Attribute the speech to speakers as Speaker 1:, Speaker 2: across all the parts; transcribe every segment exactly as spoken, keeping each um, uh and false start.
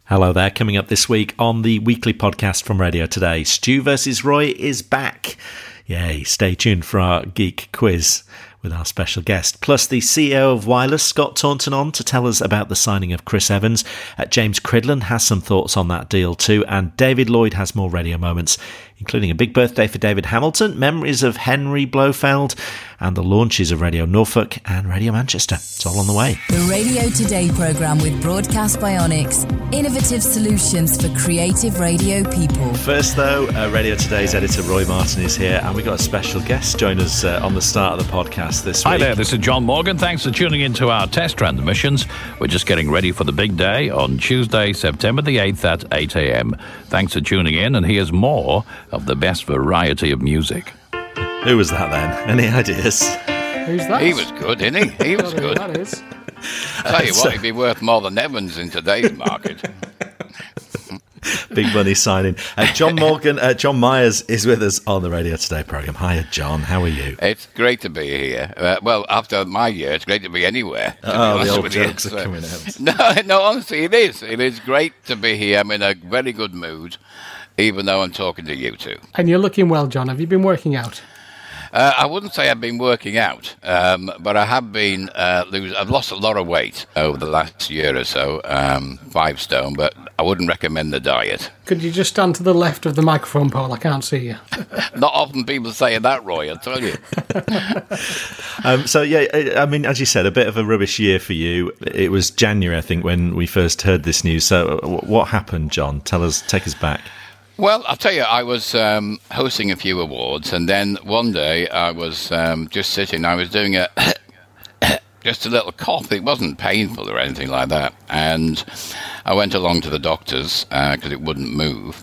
Speaker 1: Hello there. Coming up this week on the weekly podcast from Radio Today, Stu versus Roy is back. Yay, stay tuned for our geek quiz with our special guest. Plus, the C E O of Wireless, Scott Taunton, on to tell us about the signing of Chris Evans. Uh, James Cridland has some thoughts on that deal too. And David Lloyd has more radio moments, including a big birthday for David Hamilton, memories of Henry Blofeld, and the launches of Radio Norfolk and Radio Manchester. It's all on the way.
Speaker 2: The Radio Today programme with Broadcast Bionics. Innovative solutions for creative radio people.
Speaker 1: First, though, uh, Radio Today's editor Roy Martin is here, and we've got a special guest join us uh, on the start of the podcast this week.
Speaker 3: Hi there, this is John Morgan. Thanks for tuning in to our test transmissions. We're just getting ready for the big day on Tuesday, September the eighth at eight a.m. Thanks for tuning in, and here's more of the best variety of music.
Speaker 1: Who was that then? Any ideas?
Speaker 4: Who's that?
Speaker 5: He was good, isn't he? He was good.
Speaker 4: That is.
Speaker 5: I'll tell you what, he'd be worth more than Evans in today's market.
Speaker 1: Big money signing. Uh, John Morgan, uh, John Myers is with us on the Radio Today programme. Hiya, John. How are you?
Speaker 5: It's great to be here. Uh, well, after my year, it's great to be anywhere. To
Speaker 1: oh,
Speaker 5: be
Speaker 1: the old
Speaker 5: you.
Speaker 1: jokes are
Speaker 5: So,
Speaker 1: coming out.
Speaker 5: No, no, honestly, it is. It is great to be here. I'm in a very good mood, even though I'm talking to you two.
Speaker 4: And you're looking well, John. Have you been working out?
Speaker 5: Uh, I wouldn't say I've been working out, um, but I have been uh, lose. I've lost a lot of weight over the last year or so, um, five stone. But I wouldn't recommend the diet.
Speaker 4: Could you just stand to the left of the microphone pole? I can't see you.
Speaker 5: Not often people say that, Roy. I'll tell you.
Speaker 1: um, so yeah, I mean, as you said, a bit of a rubbish year for you. It was January, I think, when we first heard this news. So what happened, John? Tell us, take us back.
Speaker 5: Well, I'll tell you, I was um, hosting a few awards, and then one day I was um, just sitting, I was doing a just a little cough. It wasn't painful or anything like that. And I went along to the doctors because uh, it wouldn't move.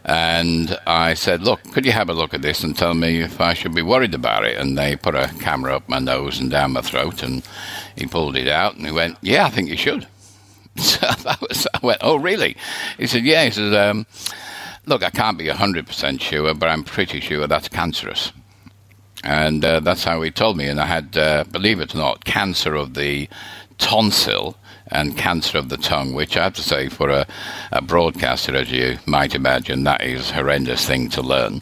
Speaker 5: And I said, look, could you have a look at this and tell me if I should be worried about it? And they put a camera up my nose and down my throat, and he pulled it out, and he went, yeah, I think you should. So that was, I went, oh, really? He said, yeah. He said, um... look, I can't be one hundred percent sure, but I'm pretty sure that's cancerous. And uh, that's how he told me. And I had, uh, believe it or not, cancer of the tonsil and cancer of the tongue, which I have to say, for a, a broadcaster, as you might imagine, that is a horrendous thing to learn.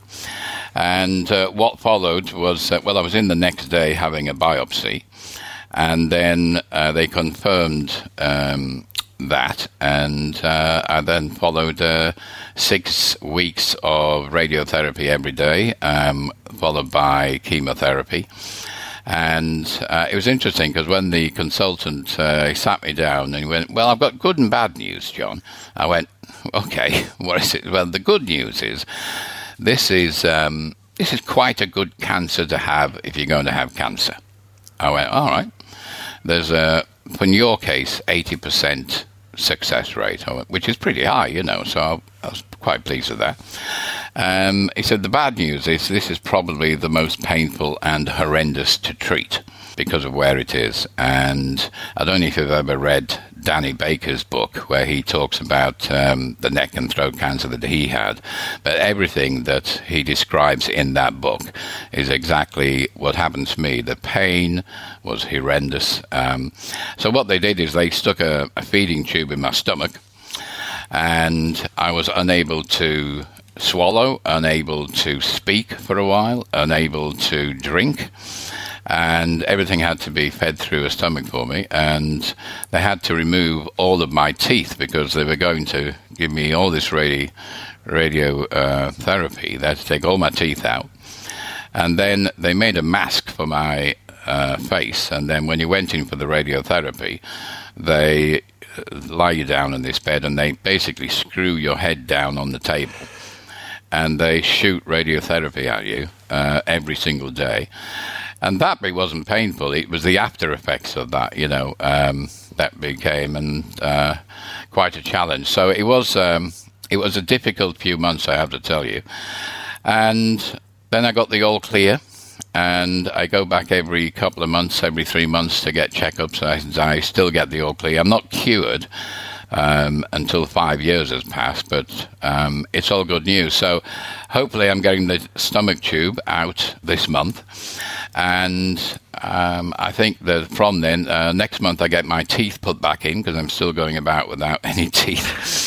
Speaker 5: And uh, what followed was, uh, well, I was in the next day having a biopsy. And then uh, they confirmed um, that, and uh, I then followed uh, six weeks of radiotherapy every day, um, followed by chemotherapy. And uh, it was interesting because when the consultant uh, sat me down and he went, well, I've got good and bad news, John. I went, okay, what is it? Well, the good news is this is um, this is quite a good cancer to have if you're going to have cancer. I went, all right. There's a, in your case, eighty percent success rate, which is pretty high, you know, so I was quite pleased with that. Um, he said, the bad news is this is probably the most painful and horrendous to treat because of where it is. And I don't know if you've ever read Danny Baker's book, where he talks about um, the neck and throat cancer that he had. But everything that he describes in that book is exactly what happened to me. The pain was horrendous. Um, so what they did is they stuck a, a feeding tube in my stomach, and I was unable to swallow, unable to speak for a while, unable to drink. And everything had to be fed through a stomach for me, and they had to remove all of my teeth because they were going to give me all this radio, radio uh, therapy. They had to take all my teeth out, and then they made a mask for my uh, face, and then when you went in for the radiotherapy, they lie you down in this bed, and they basically screw your head down on the table, and they shoot radiotherapy at you uh, every single day. And that bit wasn't painful. It was the after effects of that, you know, um, that became and uh, quite a challenge. So it was um, it was a difficult few months, I have to tell you. And then I got the all clear, and I go back every couple of months, every three months to get checkups. I, I still get the all clear. I'm not cured um, until five years has passed, but um, it's all good news. So hopefully I'm getting the stomach tube out this month. And um, I think that from then, uh, next month I get my teeth put back in because I'm still going about without any teeth.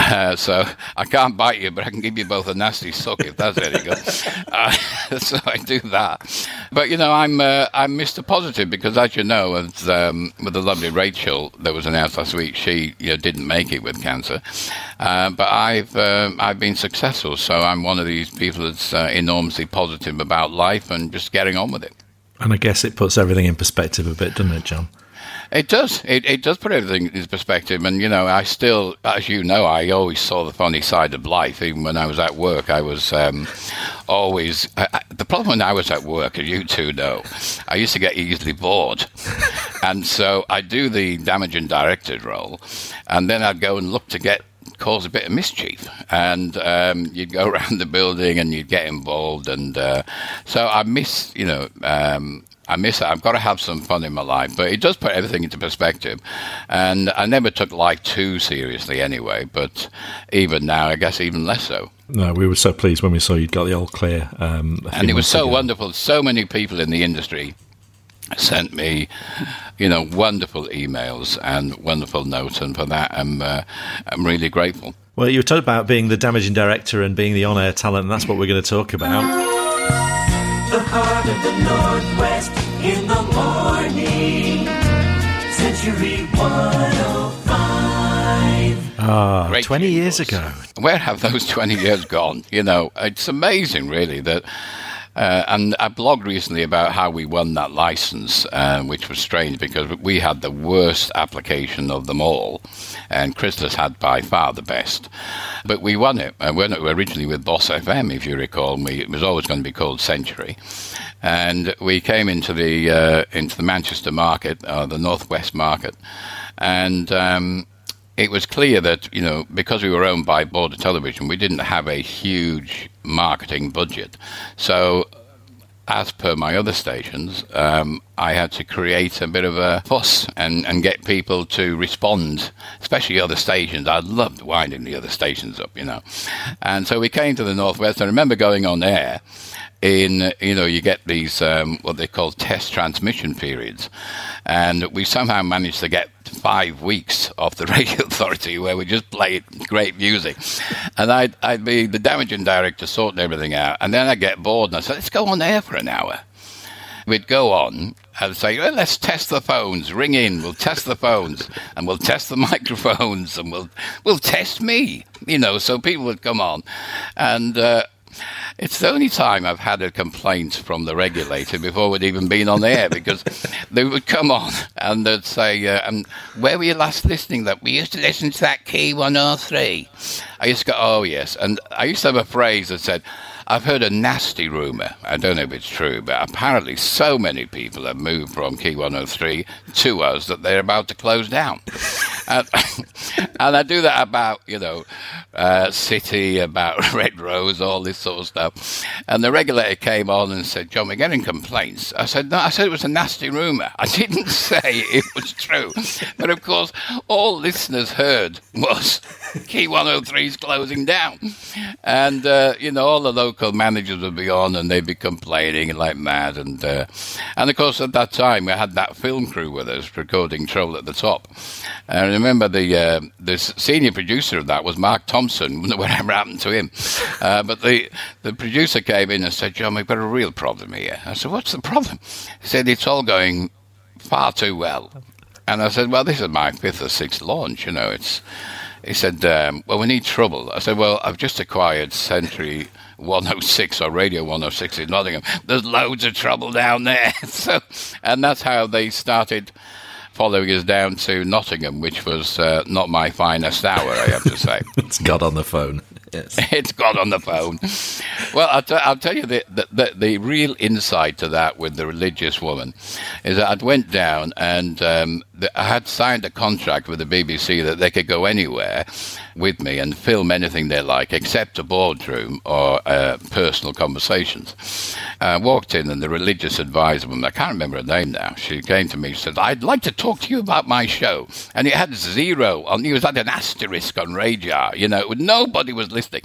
Speaker 5: Uh, so I can't bite you, but I can give you both a nasty suck if that's any good. Uh, so I do that. But, you know, I'm uh, I'm Mister Positive because, as you know, as, um, with the lovely Rachel that was announced last week, she you know, didn't make it with cancer. Uh, but I've um, I've been successful, so I'm one of these people that's uh, enormously positive about life and just getting on with it.
Speaker 1: And I guess it puts everything in perspective a bit, doesn't it, John?
Speaker 5: It does. It, it does put everything in perspective. And, you know, I still, as you know, I always saw the funny side of life. Even when I was at work, I was um, always... I, I, the problem when I was at work, as you two know, I used to get easily bored. And so I'd do the damaging director's role, and then I'd go and look to get cause a bit of mischief, and um, you'd go around the building and you'd get involved, and uh, so I miss, you know, um, I miss it. I've got to have some fun in my life, but it does put everything into perspective, and I never took life too seriously anyway, but even now, I guess even less so.
Speaker 1: No, we were so pleased when we saw you'd got the all clear. Um,
Speaker 5: and it was so
Speaker 1: ago.
Speaker 5: wonderful. So many people in the industry sent me, you know, wonderful emails and wonderful notes, and for that I'm uh, I'm really grateful.
Speaker 1: Well, you were talking about being the damaging director and being the on-air talent, and that's what we're going to talk about.
Speaker 6: The heart of the Northwest in the morning, Century one oh five.
Speaker 1: Ah,
Speaker 5: Great
Speaker 1: twenty years
Speaker 5: jingles.
Speaker 1: ago.
Speaker 5: Where have those twenty years gone? You know, it's amazing, really, that. Uh, and I blogged recently about how we won that license, uh, which was strange because we had the worst application of them all, and Chrysalis had by far the best. But we won it. Uh, we were originally with Boss F M, if you recall. And we, it was always going to be called Century, and we came into the uh, into the Manchester market, uh, the Northwest market, and. Um, It was clear that, you know, because we were owned by Border Television, we didn't have a huge marketing budget. So, as per my other stations, um, I had to create a bit of a fuss and, and get people to respond, especially other stations. I loved winding the other stations up, you know. And so we came to the Northwest. I remember going on air in, you know, you get these, um, what they call test transmission periods. And we somehow managed to get five weeks off the radio authority where we just played great music. And I'd, I'd be the damaging director sorting everything out. And then I'd get bored and I'd say, let's go on air for an hour. We'd go on and say, well, let's test the phones, ring in, we'll test the phones, and we'll test the microphones, and we'll we'll test me, you know, so people would come on. And uh, it's the only time I've had a complaint from the regulator before we'd even been on air, because they would come on and they'd say, uh, um, where were you last listening? That we used to listen to that Key one oh three. I used to go, oh, yes. And I used to have a phrase that said, I've heard a nasty rumour. I don't know if it's true, but apparently so many people have moved from Key one oh three to us that they're about to close down. and, and I do that about, you know, uh, City, about Red Rose, all this sort of stuff. And the regulator came on and said, John, we're getting complaints. I said, no, I said it was a nasty rumour. I didn't say it was true. But, of course, all listeners heard was Key one oh three's closing down. And, uh, you know, all the local managers would be on and they'd be complaining like mad. And, uh, and of course, at that time, we had that film crew with us recording Trouble at the Top. And I remember the uh, the senior producer of that was Mark Thompson, whatever happened to him. Uh, but the, the producer came in and said, John, we've got a real problem here. I said, what's the problem? He said, it's all going far too well. And I said, well, this is my fifth or sixth launch, you know, it's... He said, um, well, we need trouble. I said, well, I've just acquired Century one oh six or Radio one oh six in Nottingham. There's loads of trouble down there. so, and that's how they started following us down to Nottingham, which was uh, not my finest hour, I have to say.
Speaker 1: It's got on the phone. Yes.
Speaker 5: It's got on the phone. Well, I'll, t- I'll tell you the, the, the, the real insight to that with the religious woman is that I went down and um, the, I had signed a contract with the B B C that they could go anywhere with me and film anything they like except a boardroom or uh, personal conversations. I walked in and the religious advisor, I can't remember her name now, she came to me and said, I'd like to talk to you about my show. And it had zero on, it was had an asterisk on radar, you know, nobody was listening.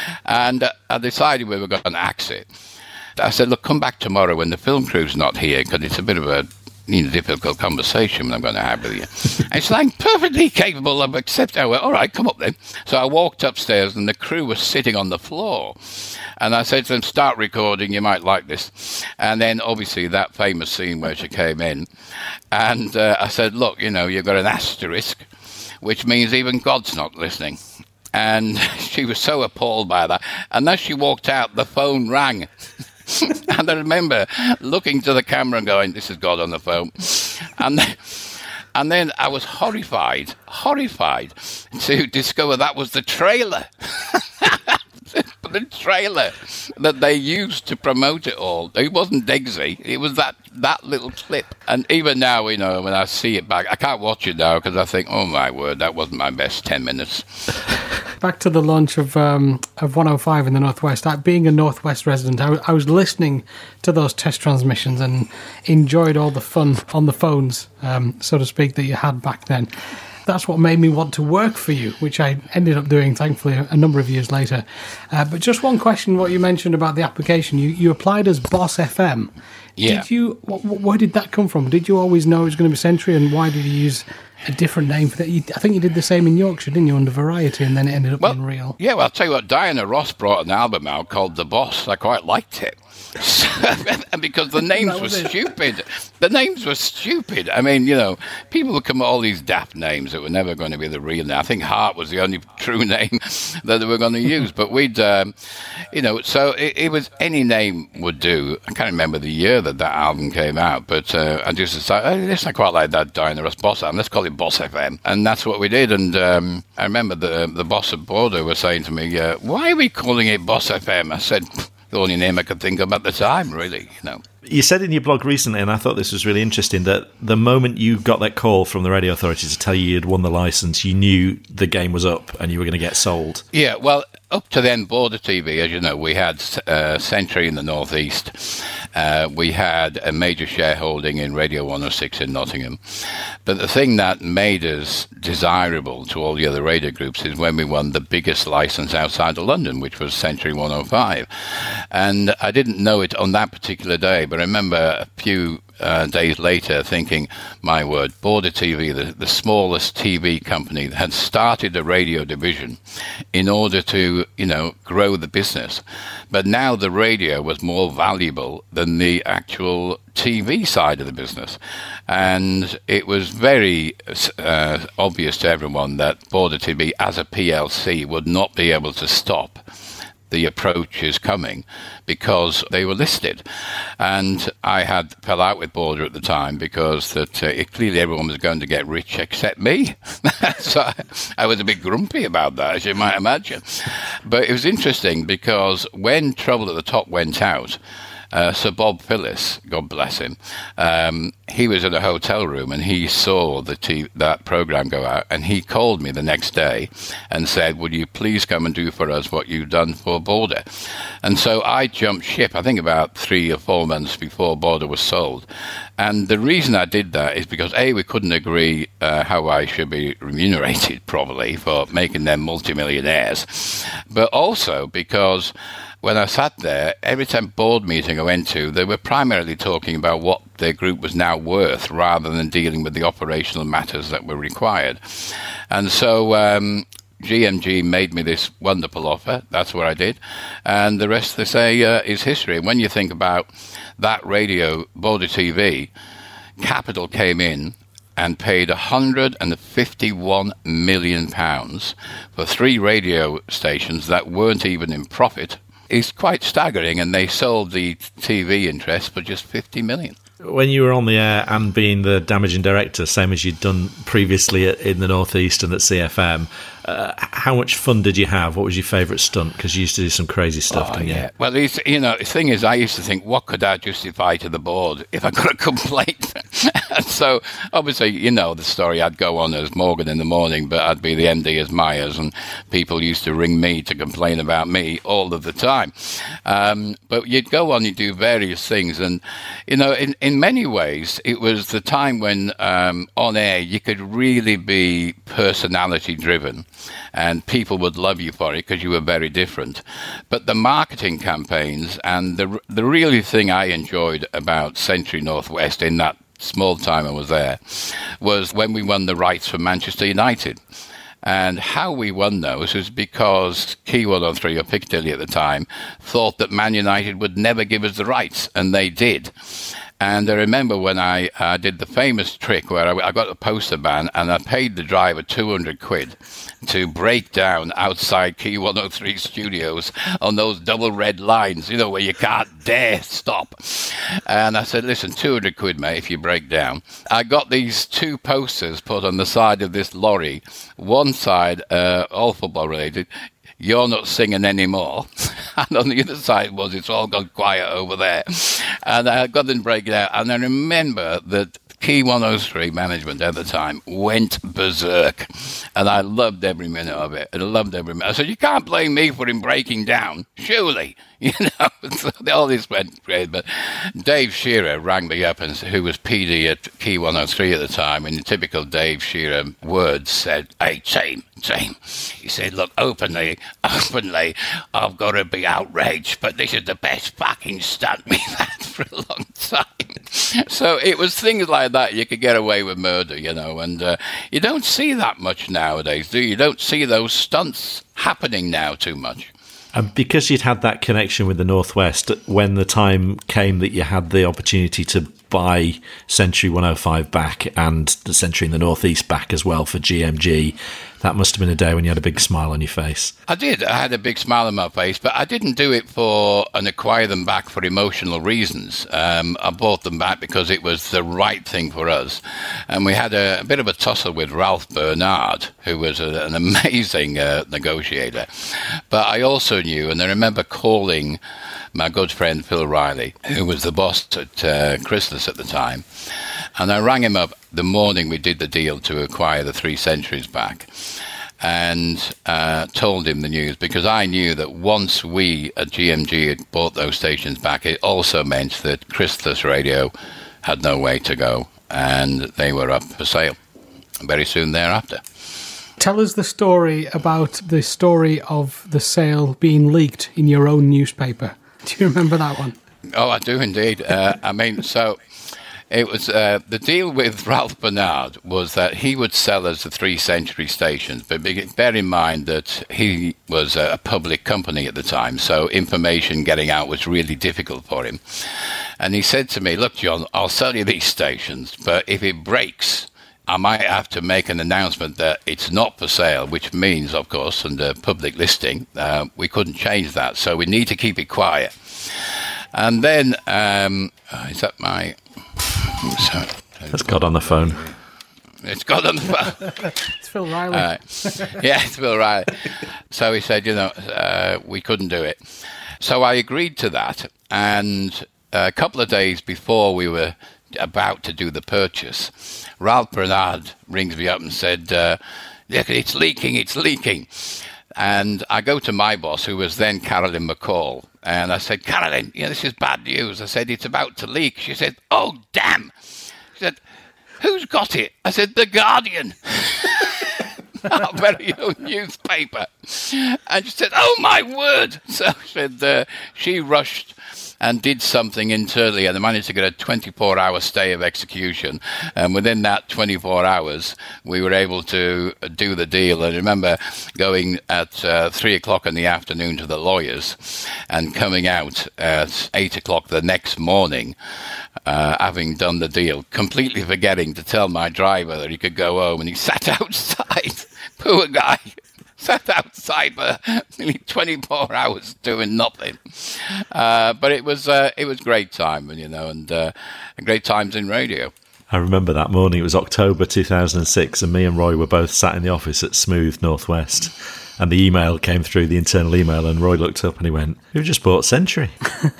Speaker 5: And uh, I decided we were going to axe it. I said, look, come back tomorrow when the film crew's not here, because it's a bit of a need a difficult conversation I'm going to have with you. And she's like, perfectly capable of accepting. I went, all right, come up then. So I walked upstairs and the crew was sitting on the floor. And I said to them, start recording, you might like this. And then obviously that famous scene where she came in. And uh, I said, look, you know, you've got an asterisk, which means even God's not listening. And she was so appalled by that. And as she walked out, the phone rang. And I remember looking to the camera and going, this is God on the phone. And then, and then I was horrified, horrified to discover that was the trailer. The trailer that they used to promote it all. It wasn't Degsy. It was that, that little clip. And even now, you know, when I see it back, I can't watch it now because I think, oh my word, that wasn't my best ten minutes.
Speaker 4: Back to the launch of um, of one oh five in the Northwest. I, being a Northwest resident, I, I was listening to those test transmissions and enjoyed all the fun on the phones, um, so to speak, that you had back then. That's what made me want to work for you, which I ended up doing, thankfully, a number of years later. Uh, but just one question, what you mentioned about the application. You, you applied as Boss F M.
Speaker 5: Yeah.
Speaker 4: Did you? Wh- where did that come from? Did you always know it was going to be Century, and why did you use a different name for that? You, I think you did the same in Yorkshire, didn't you, under Variety, and then it ended up
Speaker 5: well,
Speaker 4: being Real.
Speaker 5: Yeah, well, I'll tell you what, Diana Ross brought an album out called The Boss. I quite liked it. And because the names were stupid. The names were stupid. I mean, you know, people would come up with all these daft names that were never going to be the real name. I think Hart was the only true name that they were going to use. But we'd, um, you know, so it, it was any name would do. I can't remember the year that that album came out, but uh, I just decided, hey, listen, I quite like that Diana Ross Boss album. Let's call it Boss F M. And that's what we did. And um, I remember the, the boss of Border was saying to me, uh, why are we calling it Boss F M? I said, the only name I could think of at the time, really, you know.
Speaker 1: You said in your blog recently, and I thought this was really interesting, that the moment you got that call from the radio authority to tell you you'd won the licence, you knew the game was up and you were going to get sold.
Speaker 5: Yeah, well, up to then, Border T V, as you know, we had uh, Century in the northeast. Uh, we had a major shareholding in Radio one oh six in Nottingham. But the thing that made us desirable to all the other radio groups is when we won the biggest licence outside of London, which was Century one oh five. And I didn't know it on that particular day, but I remember a few uh, days later thinking, my word, Border T V, the, the smallest T V company, had started a radio division in order to, you know, grow the business. But now the radio was more valuable than the actual T V side of the business. And it was very uh, obvious to everyone that Border T V as a P L C would not be able to stop the approach is coming because they were listed. And I had fell out with Border at the time because that uh, it, clearly everyone was going to get rich except me. So I, I was a bit grumpy about that, as you might imagine. But it was interesting because when Trouble at the Top went out, Uh, Sir Bob Phillis, God bless him, um, he was in a hotel room and he saw the t- that program go out, and he called me the next day and said, would you please come and do for us what you've done for Border? And so I jumped ship, I think about three or four months before Border was sold. And the reason I did that is because, A, we couldn't agree uh, how I should be remunerated properly for making them multimillionaires, but also because when I sat there, every time board meeting I went to, they were primarily talking about what their group was now worth rather than dealing with the operational matters that were required. And so um, G M G made me this wonderful offer. That's what I did. And the rest, they say, uh, is history. And when you think about that radio, Border T V, Capital came in and paid one hundred fifty-one million pounds for three radio stations that weren't even in profit. It's quite staggering, and they sold the T V interest for just fifty million.
Speaker 1: When you were on the air and being the damaging director, same as you'd done previously in the North East and at C F M, uh, how much fun did you have? What was your favourite stunt? Because you used to do some crazy stuff,
Speaker 5: oh,
Speaker 1: didn't
Speaker 5: yeah.
Speaker 1: you?
Speaker 5: Well, it's, you know, the thing is, I used to think, what could I justify to the board if I got a complaint? And so, obviously, you know the story. I'd go on as Morgan in the morning, but I'd be the M D as Myers, and people used to ring me to complain about me all of the time. Um, but you'd go on, you'd do various things, and, you know, in, in many ways, it was the time when um, on air you could really be personality-driven, and people would love you for it because you were very different. But the marketing campaigns and the the really thing I enjoyed about Century Northwest in that small time I was there, was when we won the rights for Manchester United. And how we won those was because Key one oh three, or Piccadilly at the time, thought that Man United would never give us the rights, and they did. And I remember when I uh, did the famous trick where I, I got a poster ban and I paid the driver two hundred quid to break down outside Key one oh three studios on those double red lines, you know, where you can't dare stop. And I said, listen, two hundred quid, mate, if you break down. I got these two posters put on the side of this lorry. One side, uh, all football related, "You're not singing anymore." And on the other side was, "It's all gone quiet over there." And I got them break it out. And I remember that Key one oh three management at the time went berserk. And I loved every minute of it. I loved every minute. I said, you can't blame me for him breaking down, surely. You know, so all this went great. But Dave Shearer rang me up, and who was P D at Key one oh three at the time, in typical Dave Shearer words, said, "Hey, team, team." He said, "Look, openly, openly, I've got to be outraged, but this is the best fucking stunt we've had for a long time." So it was things like that. You could get away with murder, you know, and uh, you don't see that much nowadays, do you? You don't see those stunts happening now too much.
Speaker 1: And because you'd had that connection with the Northwest, when the time came that you had the opportunity to buy Century one oh five back and the Century in the Northeast back as well for G M G, that must have been a day when you had a big smile on your face.
Speaker 5: I did. I had a big smile on my face, but I didn't do it for and acquire them back for emotional reasons. Um, I bought them back because it was the right thing for us. And we had a, a bit of a tussle with Ralph Bernard, who was a, an amazing uh, negotiator. But I also knew, and I remember calling my good friend Phil Riley, who was the boss at uh, Chrysalis at the time. And I rang him up the morning we did the deal to acquire the three Centuries back, and uh, told him the news, because I knew that once we at G M G had bought those stations back, it also meant that Chrysalis Radio had no way to go, and they were up for sale very soon thereafter.
Speaker 4: Tell us the story about the story of the sale being leaked in your own newspaper. Do you remember that one?
Speaker 5: Oh, I do indeed. Uh, I mean, so it was uh, the deal with Ralph Bernard was that he would sell us the three Century stations, but bear in mind that he was a public company at the time, so information getting out was really difficult for him. And he said to me, "Look, John, I'll sell you these stations, but if it breaks, I might have to make an announcement that it's not for sale," which means, of course, under public listing, uh, we couldn't change that. So we need to keep it quiet. And then, um, is that my... So,
Speaker 1: It's got on the phone.
Speaker 5: It's got on the phone.
Speaker 4: It's Phil Riley.
Speaker 5: Uh, yeah, it's Phil Riley. So he said, you know, uh, we couldn't do it. So I agreed to that. And a couple of days before we were about to do the purchase, Ralph Bernard rings me up and said, uh, "Look, it's leaking, it's leaking." And I go to my boss, who was then Carolyn McCall, and I said, "Carolyn, you know, this is bad news." I said, "It's about to leak." She said, "Oh, damn." She said, "Who's got it?" I said, "The Guardian." Our very own newspaper. And she said, "Oh, my word." So she said, uh, she rushed and did something internally, and they managed to get a twenty-four hour stay of execution. And within that twenty-four hours, we were able to do the deal. I remember going at uh, three o'clock in the afternoon to the lawyers and coming out at eight o'clock the next morning, uh, having done the deal, completely forgetting to tell my driver that he could go home, and he sat outside. Poor guy. Sat outside for nearly twenty-four hours doing nothing. Uh, but it was uh, it was great time, you know, and uh, great times in radio.
Speaker 1: I remember that morning. It was October two thousand six, and me and Roy were both sat in the office at Smooth Northwest, and the email came through, the internal email, and Roy looked up and he went, "Who just bought Century?"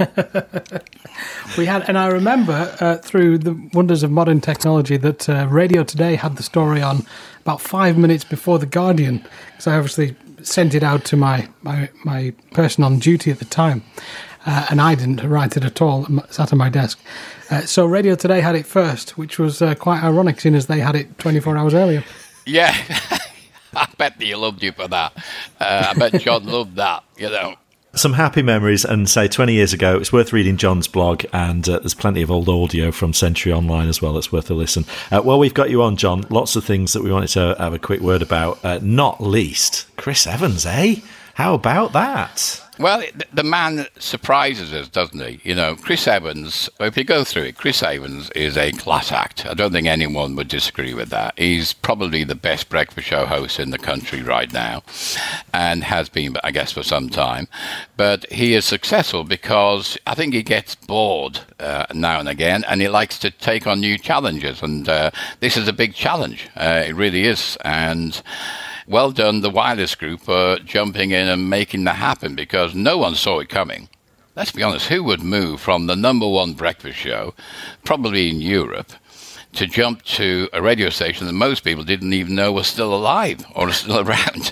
Speaker 4: We had, and I remember uh, through the wonders of modern technology that uh, Radio Today had the story on about five minutes before The Guardian, because I obviously sent it out to my, my, my person on duty at the time, uh, and I didn't write it at all, sat on my desk. Uh, so Radio Today had it first, which was uh, quite ironic, seeing as they had it twenty-four hours earlier.
Speaker 5: Yeah, I bet he loved you for that. Uh, I bet John loved that, you know.
Speaker 1: Some happy memories, and say twenty years ago, it's worth reading John's blog, and uh, there's plenty of old audio from Century Online as well that's worth a listen. Uh, well, we've got you on, John. Lots of things that we wanted to have a quick word about, uh, not least Chris Evans, eh? How about that?
Speaker 5: Well, the man surprises us, doesn't he? You know, Chris Evans, if you go through it, Chris Evans is a class act. I don't think anyone would disagree with that. He's probably the best breakfast show host in the country right now, and has been, I guess, for some time. But he is successful because I think he gets bored uh, now and again, and he likes to take on new challenges. And uh, this is a big challenge. Uh, it really is. And well done, the Wireless Group, for uh, jumping in and making that happen, because no one saw it coming. Let's be honest, who would move from the number one breakfast show, probably in Europe, to jump to a radio station that most people didn't even know was still alive or still around?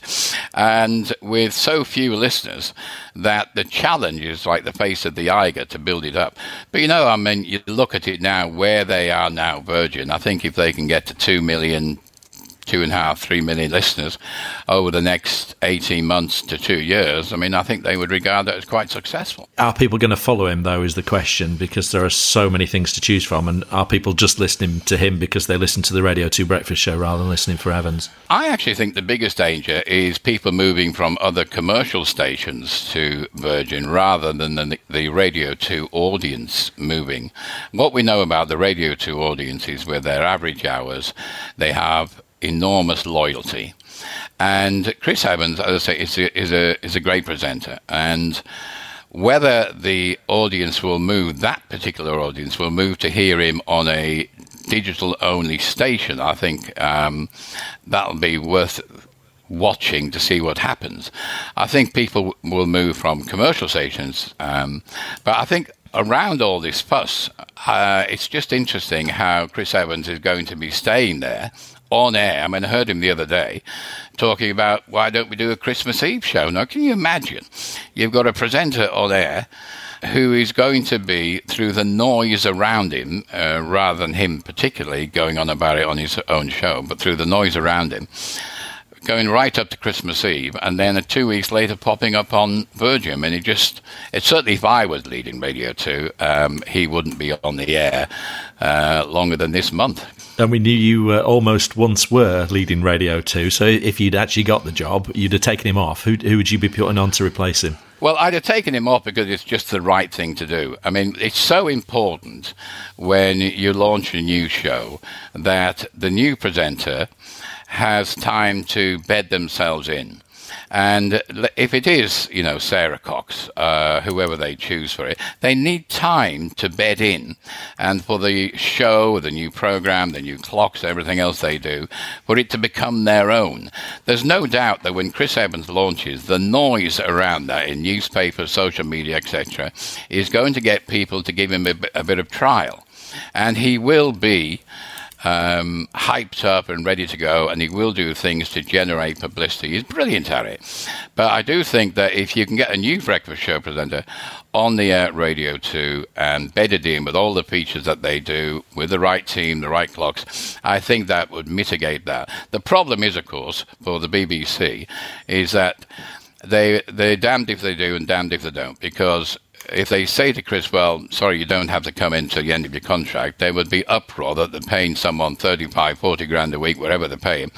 Speaker 5: And with so few listeners, that the challenge is like the face of the Eiger to build it up. But, you know, I mean, you look at it now, where they are now, Virgin. I think if they can get to two million two and a half, three million listeners over the next eighteen months to two years, I mean, I think they would regard that as quite successful.
Speaker 1: Are people going to follow him, though, is the question, because there are so many things to choose from, and are people just listening to him because they listen to the Radio two breakfast show rather than listening for Evans?
Speaker 5: I actually think the biggest danger is people moving from other commercial stations to Virgin rather than the, the Radio two audience moving. What we know about the Radio two audience is with their average hours, they have enormous loyalty, and Chris Evans, as I say, is a, is a is a great presenter. And whether the audience will move, that particular audience will move to hear him on a digital only station, I think um, that'll be worth watching to see what happens. I think people will move from commercial stations, um, but I think around all this fuss, uh, it's just interesting how Chris Evans is going to be staying there on air. I mean, I heard him the other day talking about, why don't we do a Christmas Eve show? Now, can you imagine? You've got a presenter on air who is going to be, through the noise around him, uh, rather than him particularly going on about it on his own show, but through the noise around him, going right up to Christmas Eve, and then two weeks later popping up on Virgin. And it just, it's certainly, if I was leading Radio two, um, he wouldn't be on the air uh, longer than this month.
Speaker 1: And we knew you uh, almost once were leading Radio two, so if you'd actually got the job, you'd have taken him off. Who, who would you be putting on to replace him?
Speaker 5: Well, I'd have taken him off because it's just the right thing to do. I mean, it's so important when you launch a new show that the new presenter has time to bed themselves in. And if it is, you know, Sarah Cox, uh, whoever they choose for it, they need time to bed in. And for the show, the new program, the new clocks, everything else they do, for it to become their own. There's no doubt that when Chris Evans launches, the noise around that in newspapers, social media, et cetera, is going to get people to give him a, a bit of trial. And he will be Um, hyped up and ready to go, and he will do things to generate publicity. He's brilliant at it. But I do think that if you can get a new breakfast show presenter on the air at Radio two and bedded in with all the features that they do, with the right team, the right clocks, I think that would mitigate that. The problem is, of course, for the B B C, is that they, they're damned if they do and damned if they don't, because if they say to Chris, well, sorry, you don't have to come in till the end of your contract, there would be uproar that they're paying someone thirty-five, forty grand a week, whatever they pay him,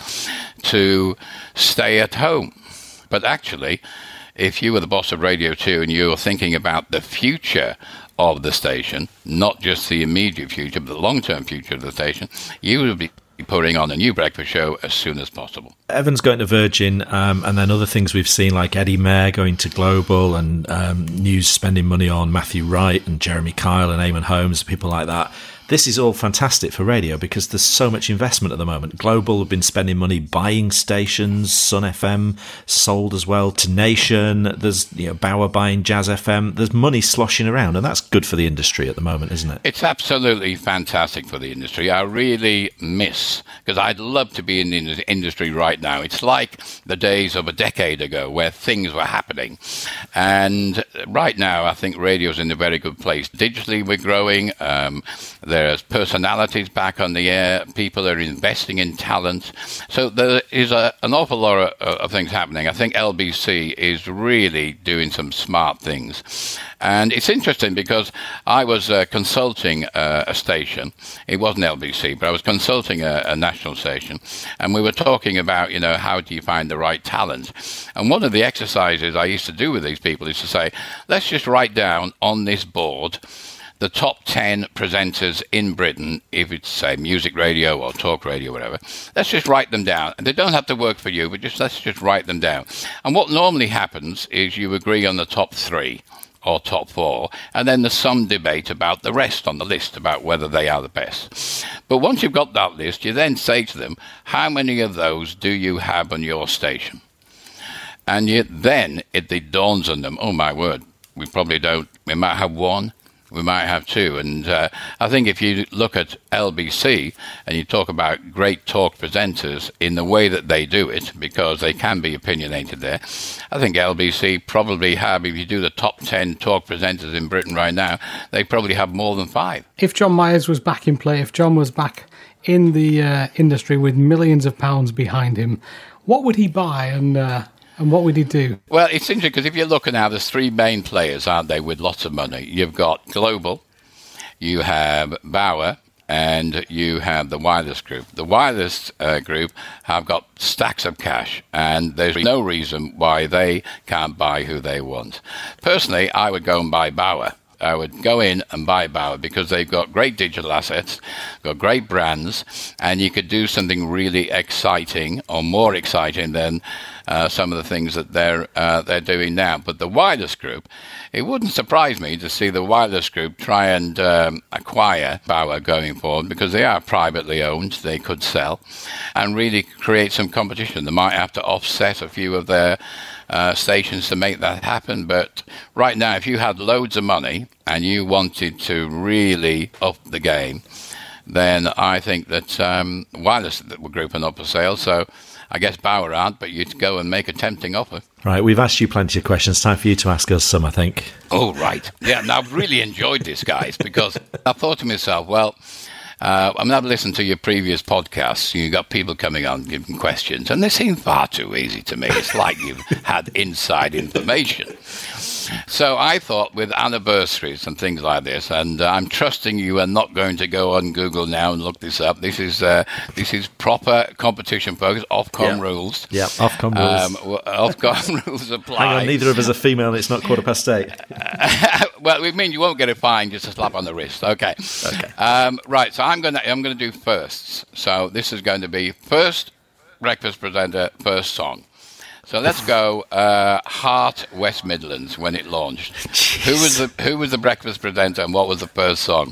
Speaker 5: to stay at home. But actually, if you were the boss of Radio two and you were thinking about the future of the station, not just the immediate future, but the long-term future of the station, you would be putting on a new breakfast show as soon as possible.
Speaker 1: Evans going to Virgin, um, and then other things we've seen like Eddie Mair going to Global, and um, News spending money on Matthew Wright and Jeremy Kyle and Eamon Holmes, people like that. This is all fantastic for radio because there's so much investment at the moment. Global have been spending money buying stations. Sun F M sold as well to Nation. There's, you know, Bauer buying Jazz F M. There's money sloshing around, and that's good for the industry at the moment, isn't it?
Speaker 5: It's absolutely fantastic for the industry. I really miss, because I'd love to be in the industry right now. It's like the days of a decade ago where things were happening. And right now, I think radio's in a very good place. Digitally, we're growing. Um, There's personalities back on the air. People are investing in talent. So there is a, an awful lot of, of things happening. I think L B C is really doing some smart things. And it's interesting because I was uh, consulting uh, a station. It wasn't L B C, but I was consulting a, a national station. And we were talking about, you know, how do you find the right talent? And one of the exercises I used to do with these people is to say, let's just write down on this board the top ten presenters in Britain, if it's, say, music radio or talk radio, whatever. Let's just write them down. And they don't have to work for you, but just let's just write them down. And what normally happens is you agree on the top three or top four, and then there's some debate about the rest on the list, about whether they are the best. But once you've got that list, you then say to them, how many of those do you have on your station? And yet then it, it dawns on them, oh, my word, we probably don't, we might have one. We might have two. And uh, I think if you look at L B C and you talk about great talk presenters in the way that they do it, because they can be opinionated there, I think L B C probably have, if you do the top ten talk presenters in Britain right now, they probably have more than five.
Speaker 4: If John Myers was back in play, if John was back in the uh, industry with millions of pounds behind him, what would he buy and... Uh And what would he do?
Speaker 5: Well, it's interesting because if you look at now, there's three main players, aren't they, with lots of money. You've got Global, you have Bauer, and you have the Wireless Group. The Wireless uh, Group have got stacks of cash, and there's no reason why they can't buy who they want. Personally, I would go and buy Bauer. I would go in and buy Bauer because they've got great digital assets, got great brands, and you could do something really exciting, or more exciting than uh, some of the things that they're uh, they're doing now. But the Wireless Group, it wouldn't surprise me to see the Wireless Group try and um, acquire Bauer going forward, because they are privately owned. They could sell and really create some competition. They might have to offset a few of their Uh, stations to make that happen. But right now, if you had loads of money and you wanted to really up the game, then I think that um, Wireless Group are not for sale. So I guess Bauer aren't, but you'd go and make a tempting offer.
Speaker 1: Right, we've asked you plenty of questions. Time for you to ask us some, I think.
Speaker 5: Oh, right. Yeah, and I've really enjoyed this, guys, because I thought to myself, well, Uh, I mean, I've listened to your previous podcasts. You've got people coming on giving questions, and they seem far too easy to me. It's like you've had inside information. So I thought with anniversaries and things like this, and uh, I'm trusting you are not going to go on Google now and look this up. This is uh, this is proper competition focus, Ofcom
Speaker 1: yep.
Speaker 5: rules.
Speaker 1: Yeah, Ofcom rules.
Speaker 5: Um, well, Ofcom rules apply.
Speaker 1: Hang on, neither of us are female, and it's not quarter past eight.
Speaker 5: Well, it means you won't get a fine, just a slap on the wrist. Okay.
Speaker 1: Okay.
Speaker 5: Um, right. So I'm gonna I'm gonna do firsts. So this is going to be first breakfast presenter, first song. So let's go. Uh, Heart West Midlands when it launched.
Speaker 1: Jeez.
Speaker 5: Who was the Who was the breakfast presenter, and what was the first song?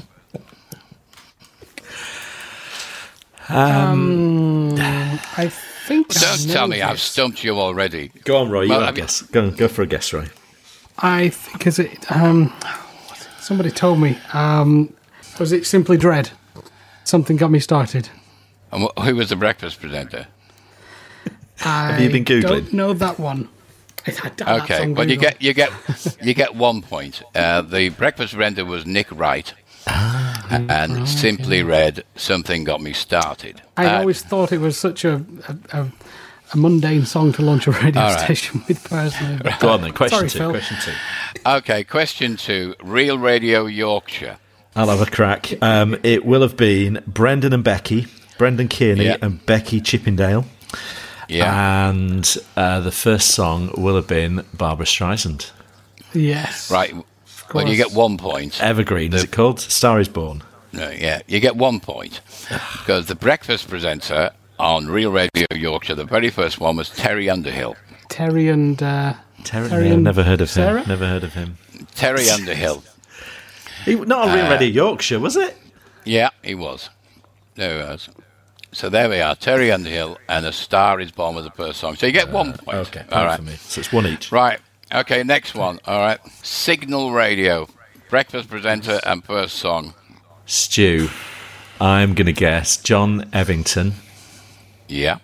Speaker 4: Um, I think.
Speaker 5: Don't
Speaker 4: I
Speaker 5: tell
Speaker 4: know
Speaker 5: me I've
Speaker 4: this.
Speaker 5: stumped you already.
Speaker 1: Go on, Roy. You
Speaker 5: Well,
Speaker 1: have
Speaker 5: have
Speaker 1: a
Speaker 5: you-
Speaker 1: guess. Go, on, go for a guess, Roy.
Speaker 4: I think is it. Um, somebody told me. Um, was it Simply Dread? Something got me started.
Speaker 5: And wh- who was the breakfast presenter?
Speaker 4: Have
Speaker 1: you been Googling?
Speaker 4: Don't know that one. I, I, that's
Speaker 5: Okay.
Speaker 4: on
Speaker 5: Well, you
Speaker 4: Google.
Speaker 5: get you get you get one point. Uh, the breakfast presenter was Nick Wright, and simply read "Something Got Me Started."
Speaker 4: I
Speaker 5: Uh,
Speaker 4: always thought it was such a, a, a, a mundane song to launch a radio
Speaker 5: All right.
Speaker 4: station with personally. but-
Speaker 1: Go on then. Question
Speaker 4: Sorry,
Speaker 1: two.
Speaker 4: Phil.
Speaker 1: Question two.
Speaker 5: Okay, question two. Real Radio Yorkshire.
Speaker 1: I'll have a crack. Um, it will have been Brendan and Becky, Brendan Kearney
Speaker 5: Yeah.
Speaker 1: and Becky Chippendale.
Speaker 5: Yeah.
Speaker 1: And uh, the first song will have been Barbara Streisand.
Speaker 4: Yes.
Speaker 5: Right. Well, you
Speaker 4: course.
Speaker 5: get one point.
Speaker 1: Evergreen, is
Speaker 5: The-
Speaker 1: it called? Star is Born.
Speaker 5: No, yeah, you get one point because the breakfast presenter on Real Radio Yorkshire, the very first one was Terry Underhill.
Speaker 4: Terry and uh,
Speaker 1: Terry,
Speaker 4: Terry
Speaker 1: no,
Speaker 4: and
Speaker 1: never heard of
Speaker 4: Sarah?
Speaker 1: him. Never heard of him.
Speaker 5: Terry Underhill.
Speaker 1: He, not on Real
Speaker 5: Uh,
Speaker 1: Radio Yorkshire, was it?
Speaker 5: Yeah, he was. There he was. So there we are, Terry Underhill, and A Star Is Born was the first song. So you get one point.
Speaker 1: Okay,
Speaker 5: All
Speaker 1: point
Speaker 5: right.
Speaker 1: for me. So it's one each.
Speaker 5: Right. Okay, next one. All right. Signal Radio. Breakfast presenter and first song.
Speaker 1: Stu, I'm going to guess John Evington,
Speaker 5: Yeah.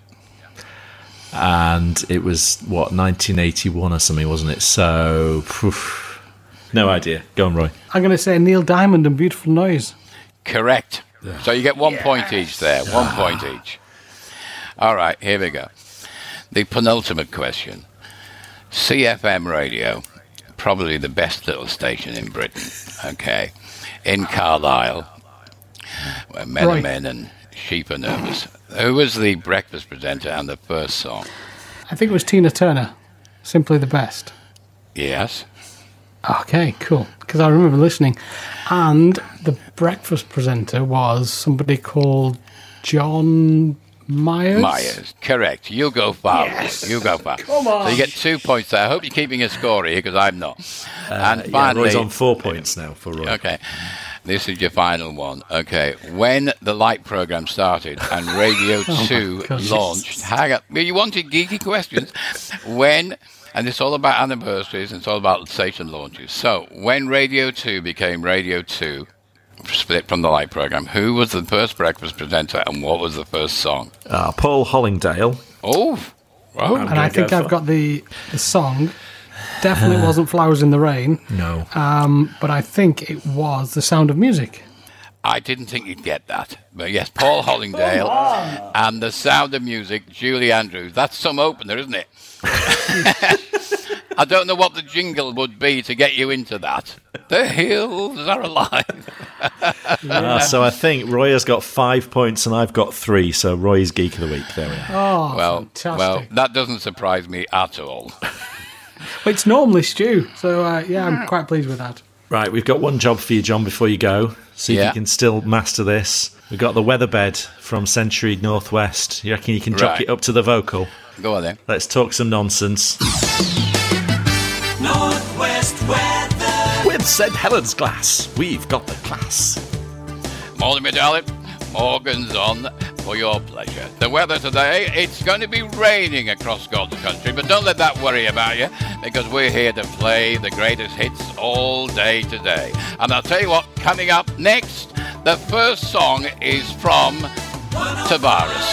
Speaker 1: and it was, what, nineteen eighty-one or something, wasn't it? So, phew, no idea. Go on, Roy.
Speaker 4: I'm going to say Neil Diamond and Beautiful Noise.
Speaker 5: Correct.
Speaker 1: Yeah.
Speaker 5: So you get one yes. point each there. One ah. point each. All right, here we go. The penultimate question. C F M radio, probably the best little station in Britain, okay, in Carlisle, where men right. are men and sheep are nervous. Who was the breakfast presenter and the first song?
Speaker 4: I think it was Tina Turner, Simply the Best.
Speaker 5: Yes.
Speaker 4: Okay, cool. Because I remember listening. And the breakfast presenter was somebody called John Myers?
Speaker 5: Myers, correct. You go far.
Speaker 4: Yes.
Speaker 5: You go far.
Speaker 4: Come on.
Speaker 5: So you get two points there. I hope you're keeping a score here, because I'm not.
Speaker 1: Uh,
Speaker 5: and
Speaker 1: yeah,
Speaker 5: finally...
Speaker 1: Roy's on four points now for Roy.
Speaker 5: Okay. This is your final one. Okay. When the Light programme started and Radio
Speaker 4: oh
Speaker 5: two launched... Hang up. You wanted geeky questions. When... And it's all about anniversaries and it's all about station launches. So, when Radio two became Radio two, split from the Light programme, who was the first breakfast presenter and what was the first song?
Speaker 1: Uh, Paul Hollingdale.
Speaker 5: Oh, oh.
Speaker 4: And I think I've got the, the song. Definitely uh, wasn't Flowers in the Rain.
Speaker 1: No.
Speaker 4: Um, but I think it was The Sound of Music.
Speaker 5: I didn't think you'd get that. But yes, Paul Hollingdale and The Sound of Music, Julie Andrews. That's some opener, isn't it? I don't know what the jingle would be to get you into that. The hills are alive.
Speaker 1: yeah. uh, so I think Roy has got five points and I've got three. So Roy's Geek of the Week. There we are.
Speaker 4: Oh,
Speaker 5: well,
Speaker 4: fantastic.
Speaker 5: Well, that doesn't surprise me at all.
Speaker 4: Well, it's normally Stu. So, uh, yeah, I'm quite pleased with that.
Speaker 1: Right, we've got one job for you, John, before you go. See if
Speaker 5: yeah.
Speaker 1: you can still master this. We've got the weatherbed from Century Northwest. You reckon you can jock
Speaker 5: right.
Speaker 1: it up to the vocal?
Speaker 5: Go on then.
Speaker 1: Let's talk some nonsense.
Speaker 6: Northwest weather.
Speaker 1: With Saint Helens Glass, we've got the class.
Speaker 5: Morning, my darling. Morgan's on for your pleasure. The weather today, it's going to be raining across God's country, but don't let that worry about you, because we're here to play the greatest hits all day today. And I'll tell you what, coming up next, the first song is from Tavares.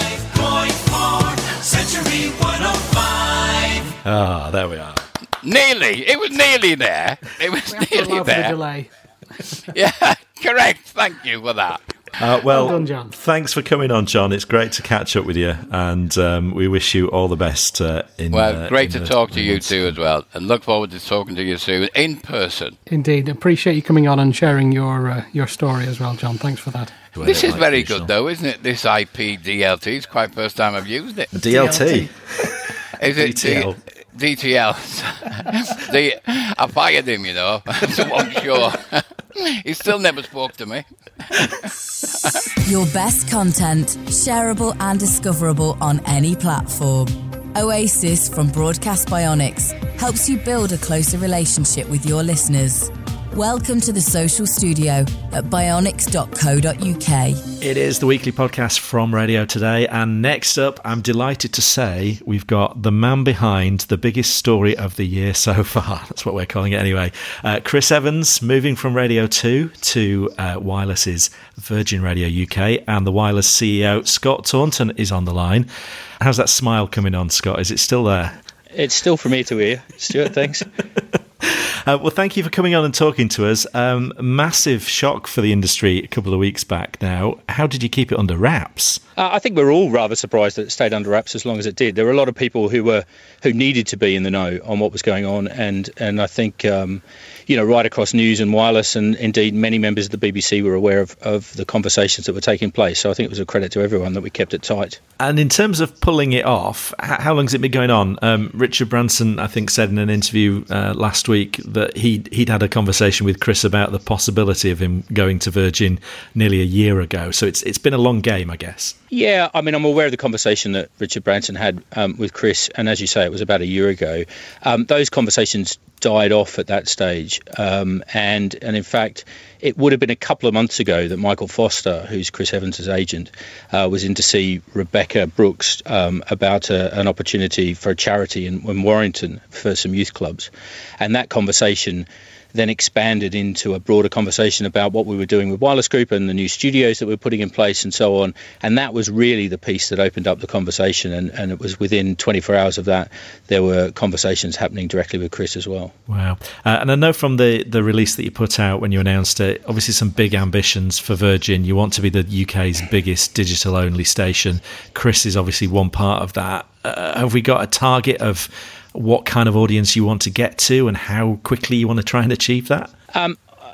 Speaker 6: Century one oh five.
Speaker 1: Ah, there we are.
Speaker 5: Nearly. It was nearly there. It was nearly there.
Speaker 4: The delay.
Speaker 5: Yeah, correct. Thank you for that.
Speaker 1: Uh, well,
Speaker 4: well done, John.
Speaker 1: Thanks for coming on, John. It's great to catch up with you, and um, we wish you all the best. Uh, in
Speaker 5: Well,
Speaker 1: uh,
Speaker 5: great
Speaker 1: in
Speaker 5: to
Speaker 1: the,
Speaker 5: talk to you too as well, and look forward to talking to you soon in person.
Speaker 4: Indeed, appreciate you coming on and sharing your uh, your story as well, John. Thanks for that.
Speaker 5: This is very good, though, isn't it? This I P D L T. It's quite first time I've used it.
Speaker 1: D L T.
Speaker 5: Is it
Speaker 1: D T L?
Speaker 5: D T L. the, I fired him, you know, so I'm sure. He still never spoke to me.
Speaker 2: Your best content, shareable and discoverable on any platform. Oasis from Broadcast Bionics helps you build a closer relationship with your listeners. Welcome to the social studio at bionics dot co dot uk.
Speaker 1: It is the weekly podcast from Radio Today, and next up, I'm delighted to say we've got the man behind the biggest story of the year so far. That's what we're calling it anyway. Uh, Chris Evans moving from Radio two to uh, Wireless's Virgin Radio U K, and the Wireless C E O Scott Taunton is on the line. How's that smile coming on, Scott? Is it still there?
Speaker 7: It's still from ear to ear. Stuart, thanks.
Speaker 1: Uh, well, thank you for coming on and talking to us. Um, massive shock for the industry a couple of weeks back now. How did you keep it under wraps?
Speaker 7: Uh, I think we're all rather surprised that it stayed under wraps as long as it did. There were a lot of people who were who needed to be in the know on what was going on, and and I think um, you know right across news and wireless, and indeed many members of the B B C were aware of, of the conversations that were taking place. So I think it was a credit to everyone that we kept it tight.
Speaker 1: And in terms of pulling it off, how long has it been going on? Um, Richard Branson, I think, said in an interview uh, last week that he'd, he'd had a conversation with Chris about the possibility of him going to Virgin nearly a year ago. So it's it's been a long game, I guess.
Speaker 7: Yeah, I mean, I'm aware of the conversation that Richard Branson had um, with Chris, and as you say, it was about a year ago. Um, those conversations died off at that stage, um, and and in fact, it would have been a couple of months ago that Michael Foster, who's Chris Evans' agent, uh, was in to see Rebecca Brooks um, about a, an opportunity for a charity in, in Warrington for some youth clubs, and that conversation then expanded into a broader conversation about what we were doing with Wireless Group and the new studios that we're putting in place and so on. And that was really the piece that opened up the conversation. And, and it was within twenty-four hours of that, there were conversations happening directly with Chris as well.
Speaker 1: Wow. Uh, and I know from the, the release that you put out when you announced it, obviously some big ambitions for Virgin. You want to be the U K's biggest digital-only station. Chris is obviously one part of that. Uh, have we got a target of what kind of audience you want to get to and how quickly you want to try and achieve that?
Speaker 7: Um,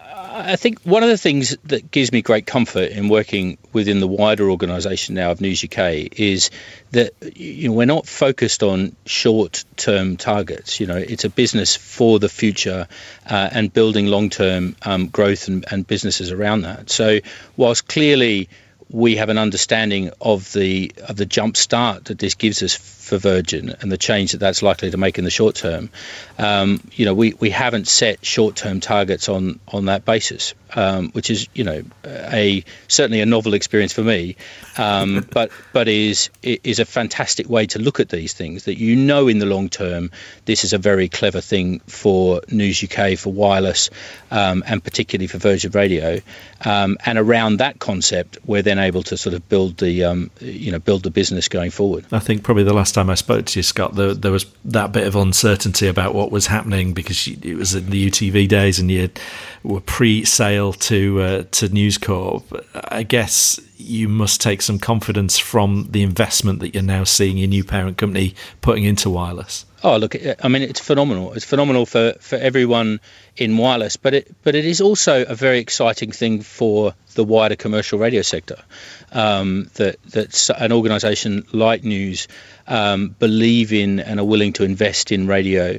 Speaker 7: I think one of the things that gives me great comfort in working within the wider organisation now of News U K is that, you know, we're not focused on short-term targets. You know, it's a business for the future uh, and building long-term um, growth and, and businesses around that. So whilst clearly we have an understanding of the of the jump start that this gives us for Virgin and the change that that's likely to make in the short term, um, you know, we, we haven't set short term targets on on that basis, um, which is, you know, a certainly a novel experience for me, um, but but is is a fantastic way to look at these things. That, you know, in the long term, this is a very clever thing for News U K, for wireless, um, and particularly for Virgin Radio, um, and around that concept, we're then able to sort of build the um, you know build the business going forward.
Speaker 1: I think probably the last time I spoke to you, Scott, there, there was that bit of uncertainty about what was happening because it was in the U T V days and you were pre-sale to uh, to News Corp. I guess you must take some confidence from the investment that you're now seeing your new parent company putting into wireless.
Speaker 7: Oh, look, I mean, it's phenomenal. It's phenomenal for, for everyone in wireless, but it but it is also a very exciting thing for the wider commercial radio sector. Um, that that an organisation like News um, believe in and are willing to invest in radio.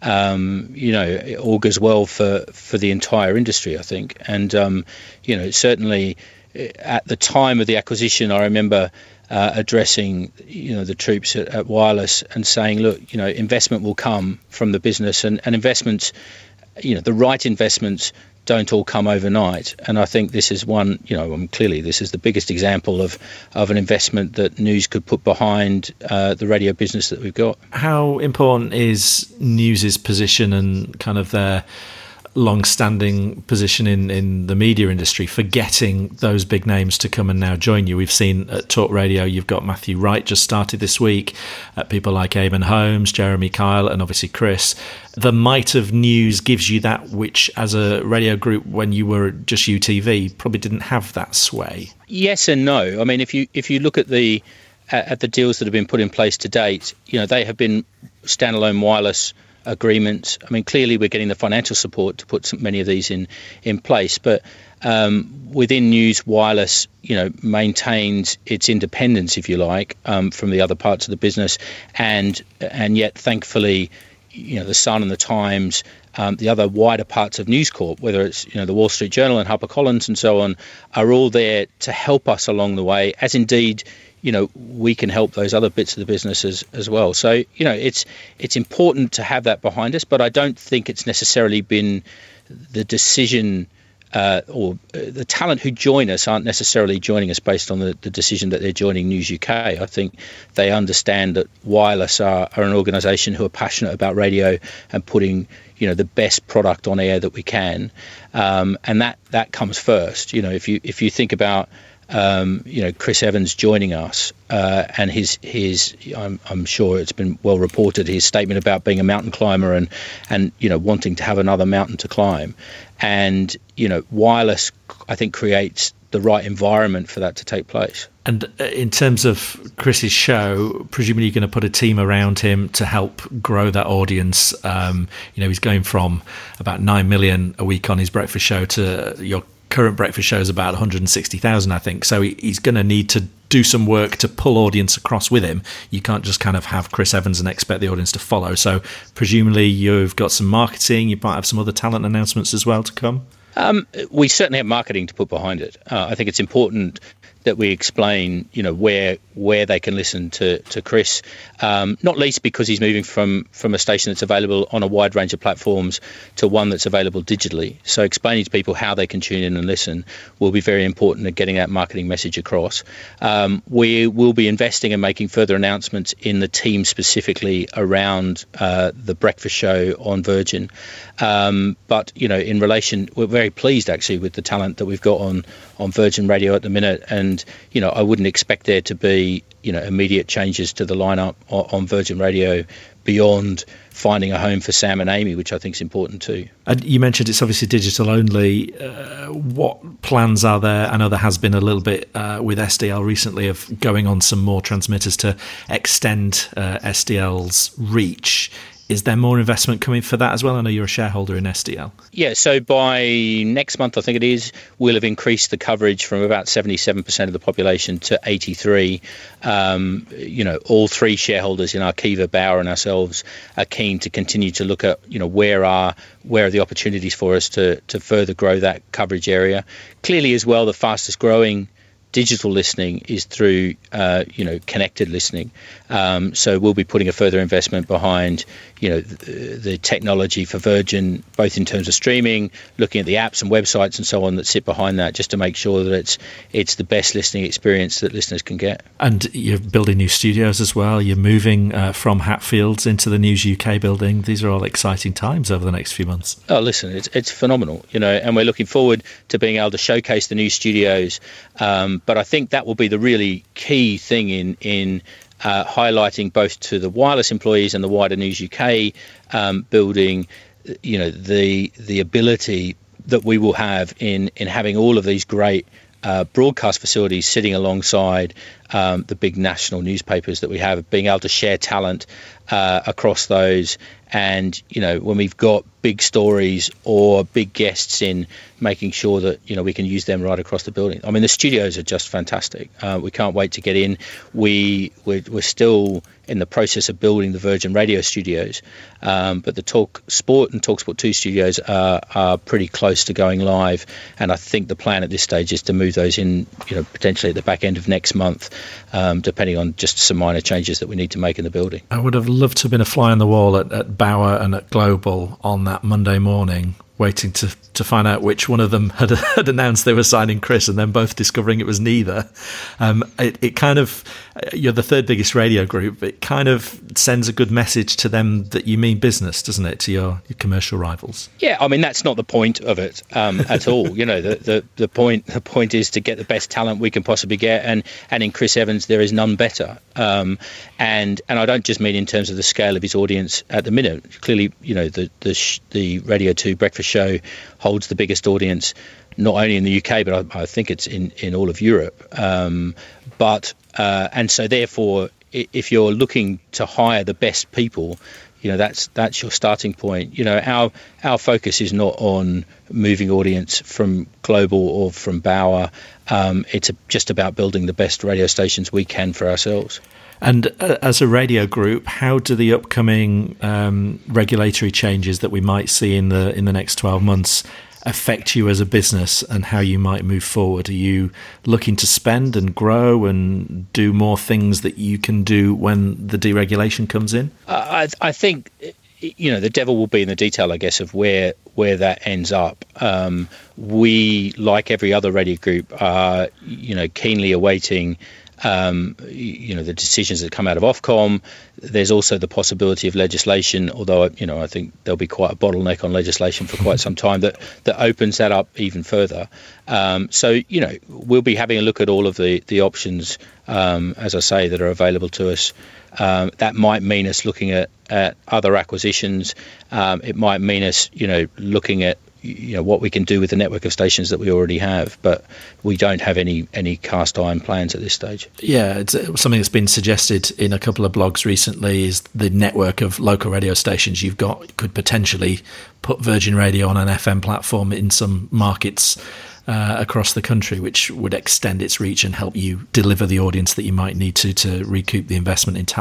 Speaker 7: Um, you know, it augurs well for, for the entire industry, I think. And um, you know, certainly at the time of the acquisition, I remember Uh, addressing, you know, the troops at, at Wireless and saying, look, you know, investment will come from the business, and, and investments, you know, the right investments don't all come overnight. And I think this is one, you know, um, clearly this is the biggest example of, of an investment that News could put behind uh, the radio business that we've got.
Speaker 1: How important is News's position and kind of their long-standing position in, in the media industry for getting those big names to come and now join you? We've seen at Talk Radio, you've got Matthew Wright just started this week, uh, people like Eamon Holmes, Jeremy Kyle, and obviously Chris. The might of News gives you that which, as a radio group, when you were just U T V, probably didn't have that sway.
Speaker 7: Yes and no. I mean, if you if you look at the at the deals that have been put in place to date, you know, they have been standalone wireless agreements. I mean, clearly we're getting the financial support to put some, many of these in in place, but um, within News, wireless, you know, maintains its independence, if you like, um, from the other parts of the business, and and yet, thankfully, you know, the Sun and the Times, um, the other wider parts of News Corp, whether it's, you know, the Wall Street Journal and HarperCollins and so on, are all there to help us along the way, as indeed, you know, we can help those other bits of the business as, as well. So, you know, it's it's important to have that behind us, but I don't think it's necessarily been the decision uh, or the talent who join us aren't necessarily joining us based on the, the decision that they're joining News U K. I think they understand that Wireless are, are an organisation who are passionate about radio and putting, you know, the best product on air that we can, um, and that that comes first. You know, if you if you think about Um, you know, Chris Evans joining us uh, and his his I'm, I'm sure it's been well reported, his statement about being a mountain climber and and you know, wanting to have another mountain to climb, and you know, Wireless, I think, creates the right environment for that to take place.
Speaker 1: And in terms of Chris's show, presumably you're going to put a team around him to help grow that audience. Um, you know, he's going from about nine million a week on his breakfast show to your current breakfast show is about one hundred sixty thousand, I think. So he's going to need to do some work to pull audience across with him. You can't just kind of have Chris Evans and expect the audience to follow. So presumably you've got some marketing, you might have some other talent announcements as well to come.
Speaker 7: Um, we certainly have marketing to put behind it. Uh, I think it's important that we explain, you know, where where they can listen to to Chris, um, not least because he's moving from from a station that's available on a wide range of platforms to one that's available digitally. So explaining to people how they can tune in and listen will be very important at getting that marketing message across. Um, we will be investing and making further announcements in the team specifically around uh, the breakfast show on Virgin. Um, but, you know, in relation, we're very pleased actually with the talent that we've got on, on Virgin Radio at the minute. And, you know, I wouldn't expect there to be, you know, immediate changes to the lineup on, on Virgin Radio beyond finding a home for Sam and Amy, which I think is important too.
Speaker 1: And you mentioned it's obviously digital only. Uh, what plans are there? I know there has been a little bit uh, with S D L recently of going on some more transmitters to extend uh, S D L's reach. Is there more investment coming for that as well? I know you're a shareholder in S D L.
Speaker 7: Yeah, so by next month, I think it is, we'll have increased the coverage from about seventy-seven percent of the population to eighty-three. Um, you know, all three shareholders in Arqiva, Bauer and ourselves are keen to continue to look at, you know, where are where are the opportunities for us to, to further grow that coverage area. Clearly as well, the fastest growing digital listening is through, uh, you know, connected listening. Um, so we'll be putting a further investment behind, you know, the, the technology for Virgin, both in terms of streaming, looking at the apps and websites and so on that sit behind that, just to make sure that it's it's the best listening experience that listeners can get.
Speaker 1: And you're building new studios as well. You're moving uh, from Hatfields into the News U K building. These are all exciting times over the next few months.
Speaker 7: Oh, listen, it's it's phenomenal, you know, and we're looking forward to being able to showcase the new studios. Um, but I think that will be the really key thing in in uh, highlighting both to the wireless employees and the wider News U K um, building, you know, the the ability that we will have in in having all of these great uh, broadcast facilities sitting alongside um, the big national newspapers that we have, being able to share talent uh, across those. And, you know, when we've got big stories or big guests in, making sure that, you know, we can use them right across the building. I mean, the studios are just fantastic. Uh, we can't wait to get in. We, we're, we're still in the process of building the Virgin Radio studios, um, but the Talk Sport and TalkSport two studios are, are pretty close to going live. And I think the plan at this stage is to move those in, you know, potentially at the back end of next month, um, depending on just some minor changes that we need to make in the building.
Speaker 1: I would have loved to have been a fly on the wall at, at Bauer and at Global on that Monday morning, waiting to, to find out which one of them had, had announced they were signing Chris, and then both discovering it was neither. Um, it, it kind of, you're the third biggest radio group, it kind of sends a good message to them that you mean business, doesn't it, to your, your commercial rivals?
Speaker 7: Yeah, I mean, that's not the point of it um, at all. You know, the, the, the point the point is to get the best talent we can possibly get, and, and in Chris Evans, there is none better. Um, and and I don't just mean in terms of the scale of his audience at the minute. Clearly, you know, the the, sh- the Radio two breakfast show holds the biggest audience, not only in the U K, but I, I think it's in, in all of Europe. Um, but uh, and so therefore, if you're looking to hire the best people, you know, that's that's your starting point. You know, our our focus is not on moving audience from Global or from Bauer. Um, it's a, just about building the best radio stations we can for ourselves.
Speaker 1: And uh, as a radio group, how do the upcoming um, regulatory changes that we might see in the in the next twelve months affect you as a business, and how you might move forward? Are you looking to spend and grow and do more things that you can do when the deregulation comes in?
Speaker 7: Uh, I, I think, you know, the devil will be in the detail, I guess, of where where that ends up. Um, we, like every other radio group, are, you know, keenly awaiting Um, you know, the decisions that come out of Ofcom. There's also the possibility of legislation, although, you know, I think there'll be quite a bottleneck on legislation for quite some time that, that opens that up even further. Um, so, you know, we'll be having a look at all of the, the options, um, as I say, that are available to us. Um, that might mean us looking at, at other acquisitions. Um, it might mean us, you know, looking at, you know, what we can do with the network of stations that we already have, but we don't have any any cast iron plans at this stage.
Speaker 1: Yeah, it's something that's been suggested in a couple of blogs recently is the network of local radio stations you've got could potentially put Virgin Radio on an F M platform in some markets uh, across the country, which would extend its reach and help you deliver the audience that you might need to to recoup the investment in talent.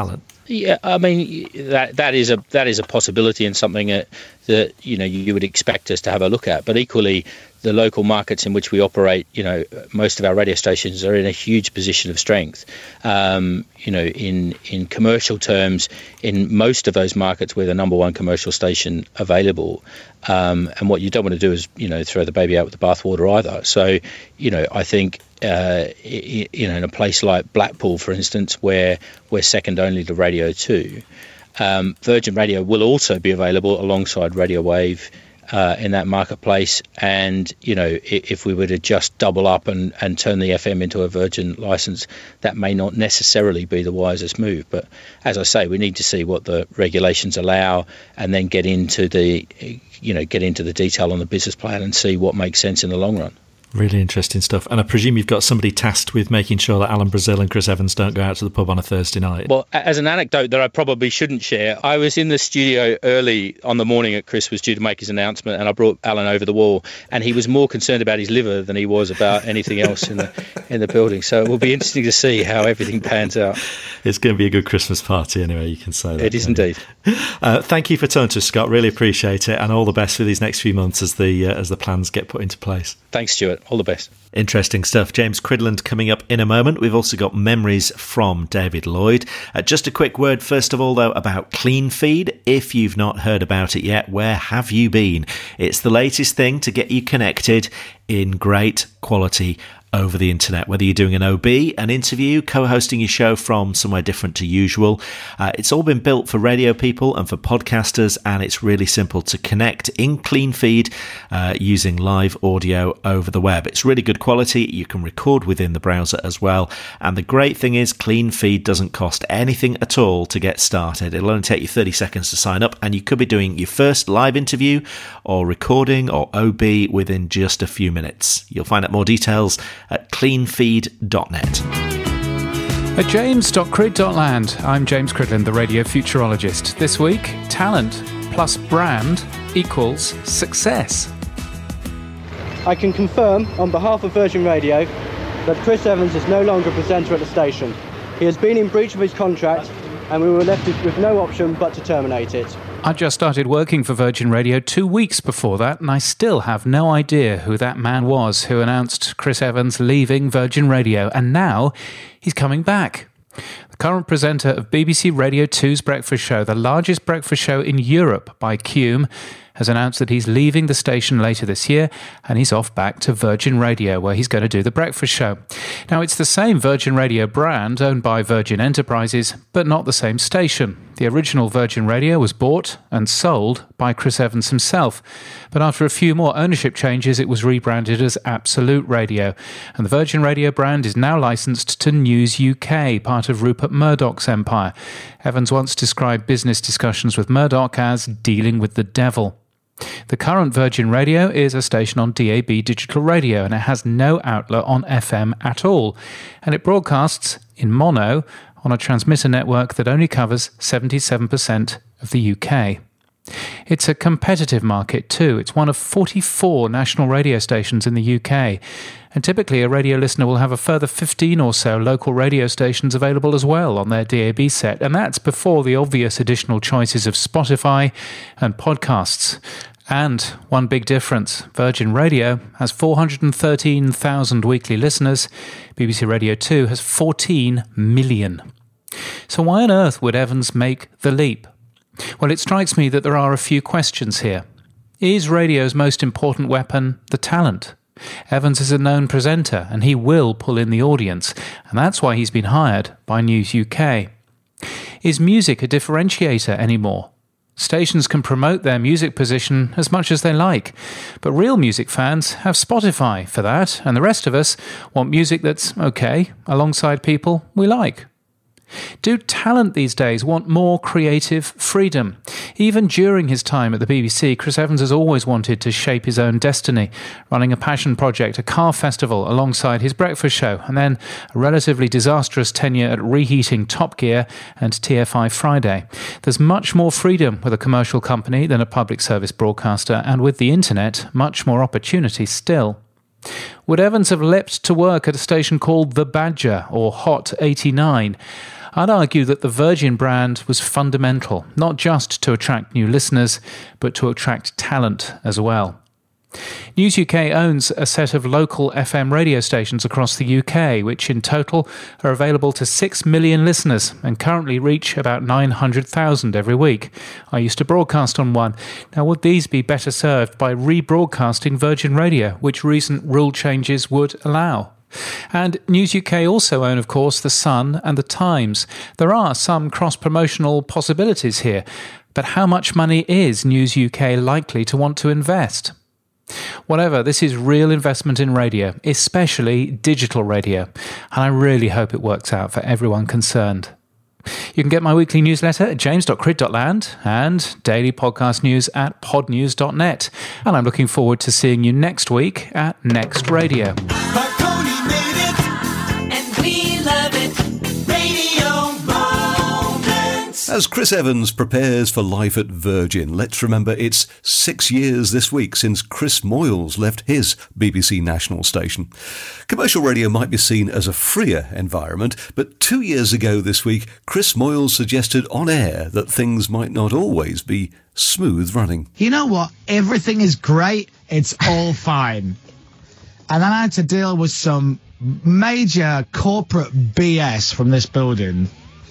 Speaker 7: Yeah, I mean that that is a that is a possibility and something that, that you know you would expect us to have a look at. But equally, the local markets in which we operate, you know, most of our radio stations are in a huge position of strength. Um, you know, in in commercial terms, in most of those markets, we're the number one commercial station available. Um, and what you don't want to do is, you know, throw the baby out with the bathwater either. So, you know, I think. Uh, you know, in a place like Blackpool, for instance, where we're second only to Radio two, um, Virgin Radio will also be available alongside Radio Wave uh, in that marketplace. And, you know, if we were to just double up and, and turn the F M into a Virgin license, that may not necessarily be the wisest move. But as I say, we need to see what the regulations allow and then get into the, you know, get into the detail on the business plan and see what makes sense in the long run.
Speaker 1: Really interesting stuff. And I presume you've got somebody tasked with making sure that Alan Brazil and Chris Evans don't go out to the pub on a Thursday night.
Speaker 7: Well, as an anecdote that I probably shouldn't share, I was in the studio early on the morning that Chris was due to make his announcement, and I brought Alan over the wall, and he was more concerned about his liver than he was about anything else in the in the building. So it will be interesting to see how everything pans out.
Speaker 1: It's going to be a good Christmas party anyway, you can say that.
Speaker 7: It is indeed.
Speaker 1: Uh, thank you for talking to us, Scott. Really appreciate it, and all the best for these next few months as the uh, as the plans get put into place.
Speaker 7: Thanks, Stuart. All the best.
Speaker 1: Interesting stuff. James Cridland coming up in a moment. We've also got memories from David Lloyd. Uh, just a quick word, first of all, though, about Clean Feed. If you've not heard about it yet, where have you been? It's the latest thing to get you connected in great quality over the internet, whether you're doing an O B, an interview, co-hosting your show from somewhere different to usual. Uh, it's all been built for radio people and for podcasters, and it's really simple to connect in Clean Feed uh, using live audio over the web. It's really good quality. You can record within the browser as well. And the great thing is Clean Feed doesn't cost anything at all to get started. It'll only take you thirty seconds to sign up, and you could be doing your first live interview or recording or O B within just a few minutes. You'll find out more details at clean feed dot net.
Speaker 8: At james dot crid dot land, I'm James Cridland, the radio futurologist. This week, talent plus brand equals success.
Speaker 9: I can confirm on behalf of Virgin Radio that Chris Evans is no longer a presenter at the station. He has been in breach of his contract, and we were left with no option but to terminate it.
Speaker 8: I just started working for Virgin Radio two weeks before that, and I still have no idea who that man was who announced Chris Evans leaving Virgin Radio, and now he's coming back. The current presenter of B B C Radio two's Breakfast Show, the largest breakfast show in Europe by Cume, has announced that he's leaving the station later this year, and he's off back to Virgin Radio, where he's going to do the breakfast show. Now, it's the same Virgin Radio brand owned by Virgin Enterprises, but not the same station. The original Virgin Radio was bought and sold by Chris Evans himself, but after a few more ownership changes, it was rebranded as Absolute Radio, and the Virgin Radio brand is now licensed to News U K, part of Rupert Murdoch's empire. Evans once described business discussions with Murdoch as dealing with the devil. The current Virgin Radio is a station on D A B digital radio, and it has no outlet on F M at all, and it broadcasts in mono on a transmitter network that only covers seventy-seven percent of the U K. It's a competitive market too. It's one of forty-four national radio stations in the U K, and typically a radio listener will have a further fifteen or so local radio stations available as well on their D A B set, and that's before the obvious additional choices of Spotify and podcasts. And one big difference, Virgin Radio has four hundred thirteen thousand weekly listeners, B B C Radio two has fourteen million. So why on earth would Evans make the leap? Well, it strikes me that there are a few questions here. Is radio's most important weapon the talent? Evans is a known presenter, and he will pull in the audience, and that's why he's been hired by News U K. Is music a differentiator anymore? Stations can promote their music position as much as they like, but real music fans have Spotify for that, and the rest of us want music that's okay alongside people we like. Do talent these days want more creative freedom? Even during his time at the B B C, Chris Evans has always wanted to shape his own destiny, running a passion project, a car festival alongside his breakfast show, and then a relatively disastrous tenure at reheating Top Gear and T F I Friday. There's much more freedom with a commercial company than a public service broadcaster, and with the internet, much more opportunity still. Would Evans have leapt to work at a station called The Badger or Hot eighty-nine? I'd argue that the Virgin brand was fundamental, not just to attract new listeners, but to attract talent as well. News U K owns a set of local F M radio stations across the U K, which in total are available to six million listeners and currently reach about nine hundred thousand every week. I used to broadcast on one. Now, would these be better served by rebroadcasting Virgin Radio, which recent rule changes would allow? And News U K also own, of course, The Sun and The Times. There are some cross-promotional possibilities here, but how much money is News U K likely to want to invest? Whatever, this is real investment in radio, especially digital radio, and I really hope it works out for everyone concerned. You can get my weekly newsletter at james dot crid dot land and daily podcast news at podnews dot net. And I'm looking forward to seeing you next week at Next Radio.
Speaker 6: Marconi made it, and we love it. Radio Moments.
Speaker 10: As Chris Evans prepares for life at Virgin, let's remember it's six years this week since Chris Moyles left his B B C national station. Commercial radio might be seen as a freer environment, but two years ago this week, Chris Moyles suggested on air that things might not always be smooth running.
Speaker 11: You know what? Everything is great. It's all fine. And then I had to deal with some major corporate B S from this building.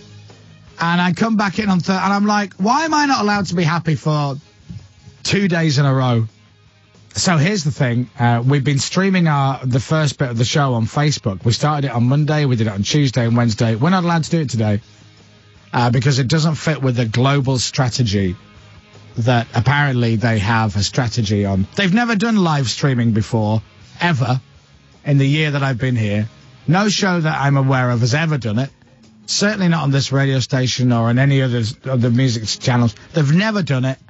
Speaker 11: And I come back in on Thursday, and I'm like, why am I not allowed to be happy for two days in a row? So here's the thing. Uh, we've been streaming our the first bit of the show on Facebook. We started it on Monday. We did it on Tuesday and Wednesday. We're not allowed to do it today uh, because it doesn't fit with the global strategy that apparently they have a strategy on. They've never done live streaming before, ever, in the year that I've been here. No show that I'm aware of has ever done it. Certainly not on this radio station or on any other of the music channels. They've never done it.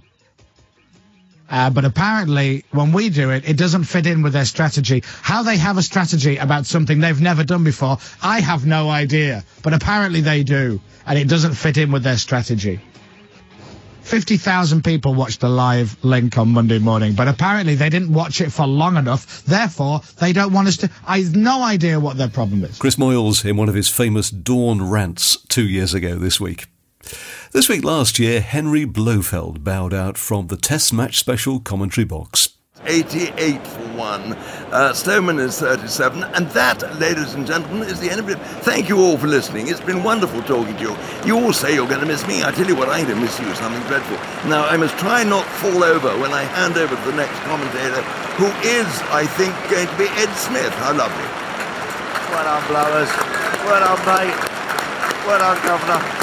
Speaker 11: Uh, but apparently, when we do it, it doesn't fit in with their strategy. How they have a strategy about something they've never done before, I have no idea. But apparently they do. And it doesn't fit in with their strategy. fifty thousand people watched the live link on Monday morning, but apparently they didn't watch it for long enough. Therefore, they don't want us to... I have no idea what their problem is.
Speaker 10: Chris Moyles in one of his famous Dawn rants two years ago this week. This week last year, Henry Blofeld bowed out from the Test Match Special commentary box.
Speaker 12: eighty-eight for one. Uh, Stoneman is thirty-seven. And that, ladies and gentlemen, is the end of it. Thank you all for listening. It's been wonderful talking to you. You all say you're going to miss me. I tell you what, I'm going to miss you, something dreadful. Now, I must try not fall over when I hand over to the next commentator, who is, I think, going to be Ed Smith. How lovely.
Speaker 13: Well done, blowers. Well done, mate. Well done, Governor.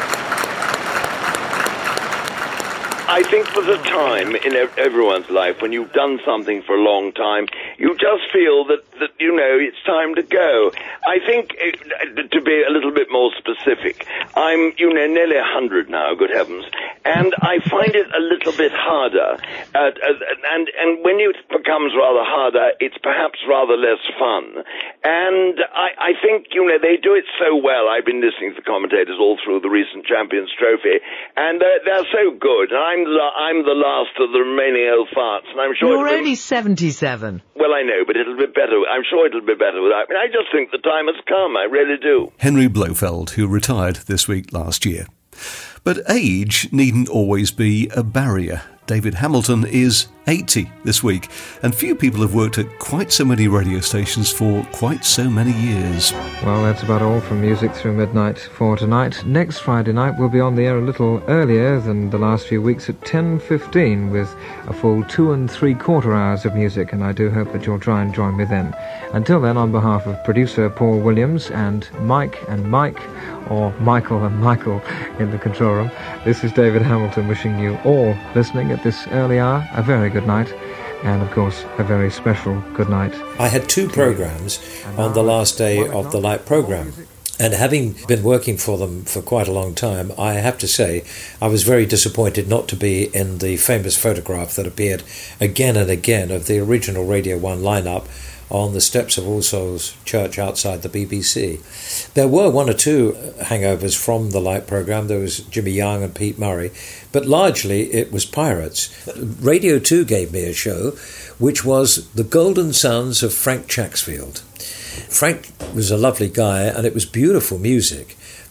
Speaker 14: I think there's a time in everyone's life when you've done something for a long time, you just feel that, that you know, it's time to go. I think, uh, to be a little bit more specific, I'm, you know, nearly one hundred now, good heavens, and I find it a little bit harder. Uh, and, and when it becomes rather harder, it's perhaps rather less fun. And I, I think, you know, they do it so well. I've been listening to the commentators all through the recent Champions Trophy, and they're, they're so good. And I'm the, I'm the last of the remaining old farts, and I'm sure...
Speaker 15: You're only seventy-seven.
Speaker 14: Well, I know, but it'll be better. I'm sure it'll be better without me. I just think the time has come. I really do.
Speaker 10: Henry Blofeld, who retired this week last year. But age needn't always be a barrier. David Hamilton is eighty this week, and few people have worked at quite so many radio stations for quite so many years.
Speaker 16: Well, that's about all from Music Through Midnight for tonight. Next Friday night we'll be on the air a little earlier than the last few weeks at ten fifteen with a full two and three quarter hours of music, and I do hope that you'll try and join me then. Until then, on behalf of producer Paul Williams and Mike and Mike, or Michael and Michael in the control room, this is David Hamilton wishing you all listening at this early hour a very good night, and of course a very special good night.
Speaker 17: I had two programs on the last day of the Light program, and having been working for them for quite a long time, I have to say I was very disappointed not to be in the famous photograph that appeared again and again of the original Radio one lineup on the steps of All Souls Church outside the B B C. There were one or two hangovers from the Light programme. There was Jimmy Young and Pete Murray, but largely it was Pirates. Radio two gave me a show which was The Golden Sons of Frank Chaxfield. Frank was a lovely guy and it was beautiful music,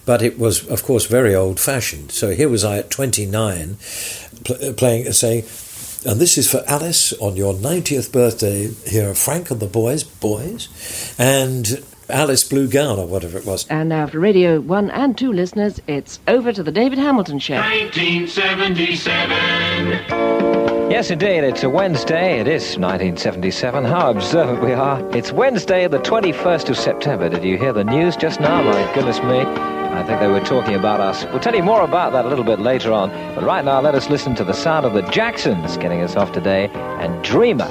Speaker 17: but it was, of course, very old-fashioned. So here was I at twenty-nine, pl- playing, saying, and this is for Alice on your ninetieth birthday. Here are Frank and the boys, boys, and Alice Blue Gown or whatever it was.
Speaker 15: And now for Radio one and two listeners, it's over to the David Hamilton Show.
Speaker 6: nineteen seventy-seven.
Speaker 16: Yes, indeed, it's a Wednesday. It is nineteen seventy-seven. How observant we are. It's Wednesday, the twenty-first of September. Did you hear the news just now? My goodness me. I think they were talking about us. We'll tell you more about that a little bit later on. But right now, let us listen to the sound of the Jacksons getting us off today, and Dreamer.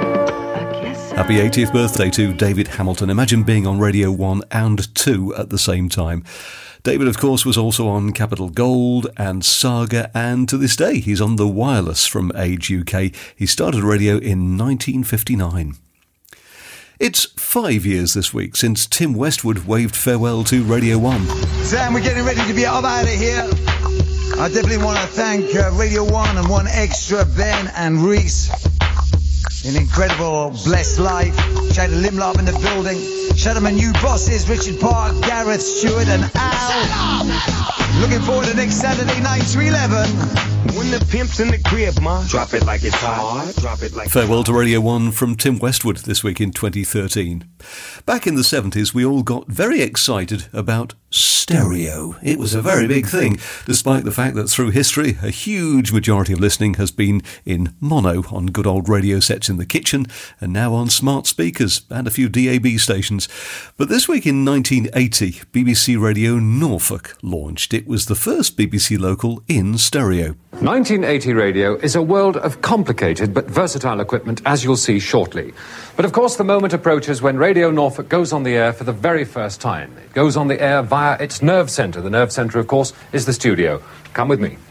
Speaker 10: Happy eightieth birthday to David Hamilton. Imagine being on Radio one and two at the same time. David, of course, was also on Capital Gold and Saga, and to this day he's on the Wireless from Age U K. He started radio in nineteen fifty-nine. It's five years this week since Tim Westwood waved farewell to Radio one.
Speaker 18: Sam, we're getting ready to be up out of here. I definitely want to thank uh, Radio one and One Extra, Ben and Reese. An incredible, blessed life. Shout to Limlop in the building. Shout out my new bosses, Richard Park, Gareth, Stewart and Al. Looking forward to next Saturday, nine to eleven. When the pimp's in the crib, ma. Drop it like it's hot. Drop it like
Speaker 10: Farewell to Radio one from Tim Westwood this week in twenty thirteen. Back in the seventies, we all got very excited about stereo. It was a very big thing, despite the fact that through history, a huge majority of listening has been in mono on good old radio sets in the kitchen and now on smart speakers and a few D A B stations. But this week in nineteen eighty, B B C Radio Norfolk launched. It was the first B B C local in stereo.
Speaker 19: nineteen eighty radio is a world of complicated but versatile equipment, as you'll see shortly. But of course the moment approaches when Radio Norfolk goes on the air for the very first time. It goes on the air via its nerve centre. The nerve centre, of course, is the studio. Come with me.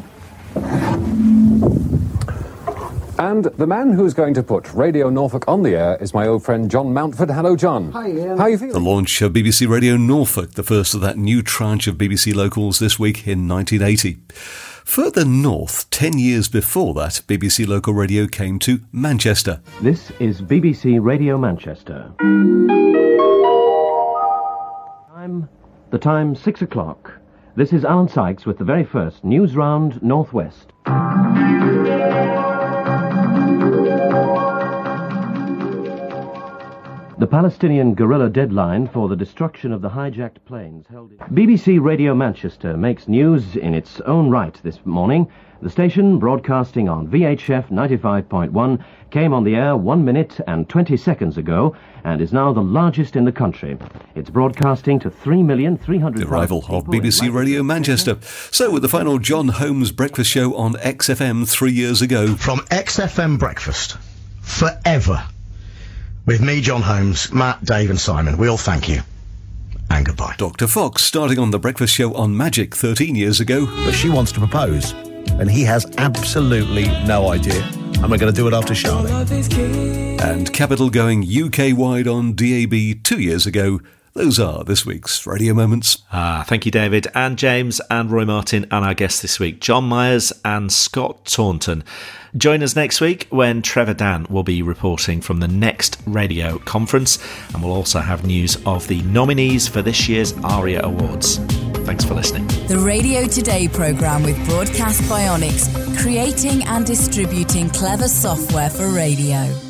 Speaker 19: And the man who's going to put Radio Norfolk on the air is my old friend John Mountford. Hello, John.
Speaker 4: Hi, Ian.
Speaker 19: How are you feeling?
Speaker 10: The launch of B B C Radio Norfolk, the first of that new tranche of B B C locals this week in nineteen eighty. Further north, ten years before that, B B C local radio came to Manchester.
Speaker 20: This is B B C Radio Manchester. Time, the time six o'clock. This is Alan Sykes with the very first News Round Northwest. The Palestinian guerrilla deadline for the destruction of the hijacked planes held in... B B C Radio Manchester makes news in its own right this morning. The station, broadcasting on V H F ninety-five point one, came on the air one minute and twenty seconds ago and is now the largest in the country. It's broadcasting to three million three hundred thousand
Speaker 10: The arrival of B B C Radio Manchester. So with the final John Holmes breakfast show on X F M three years ago.
Speaker 21: From X F M Breakfast, forever. With me, John Holmes, Matt, Dave and Simon. We all thank you. And goodbye.
Speaker 10: Doctor Fox, starting on the breakfast show on Magic thirteen years ago.
Speaker 22: But she wants to propose, and he has absolutely no idea. And we're going to do it after Charlotte.
Speaker 10: And Capital going U K-wide on D A B two years ago. Those are this week's Radio Moments.
Speaker 1: Ah, thank you, David, and James, and Roy Martin, and our guests this week, John Myers and Scott Taunton. Join us next week when Trevor Dan will be reporting from the next radio conference, and we'll also have news of the nominees for this year's ARIA Awards. Thanks for listening.
Speaker 2: The Radio Today programme with Broadcast Bionics, creating and distributing clever software for radio.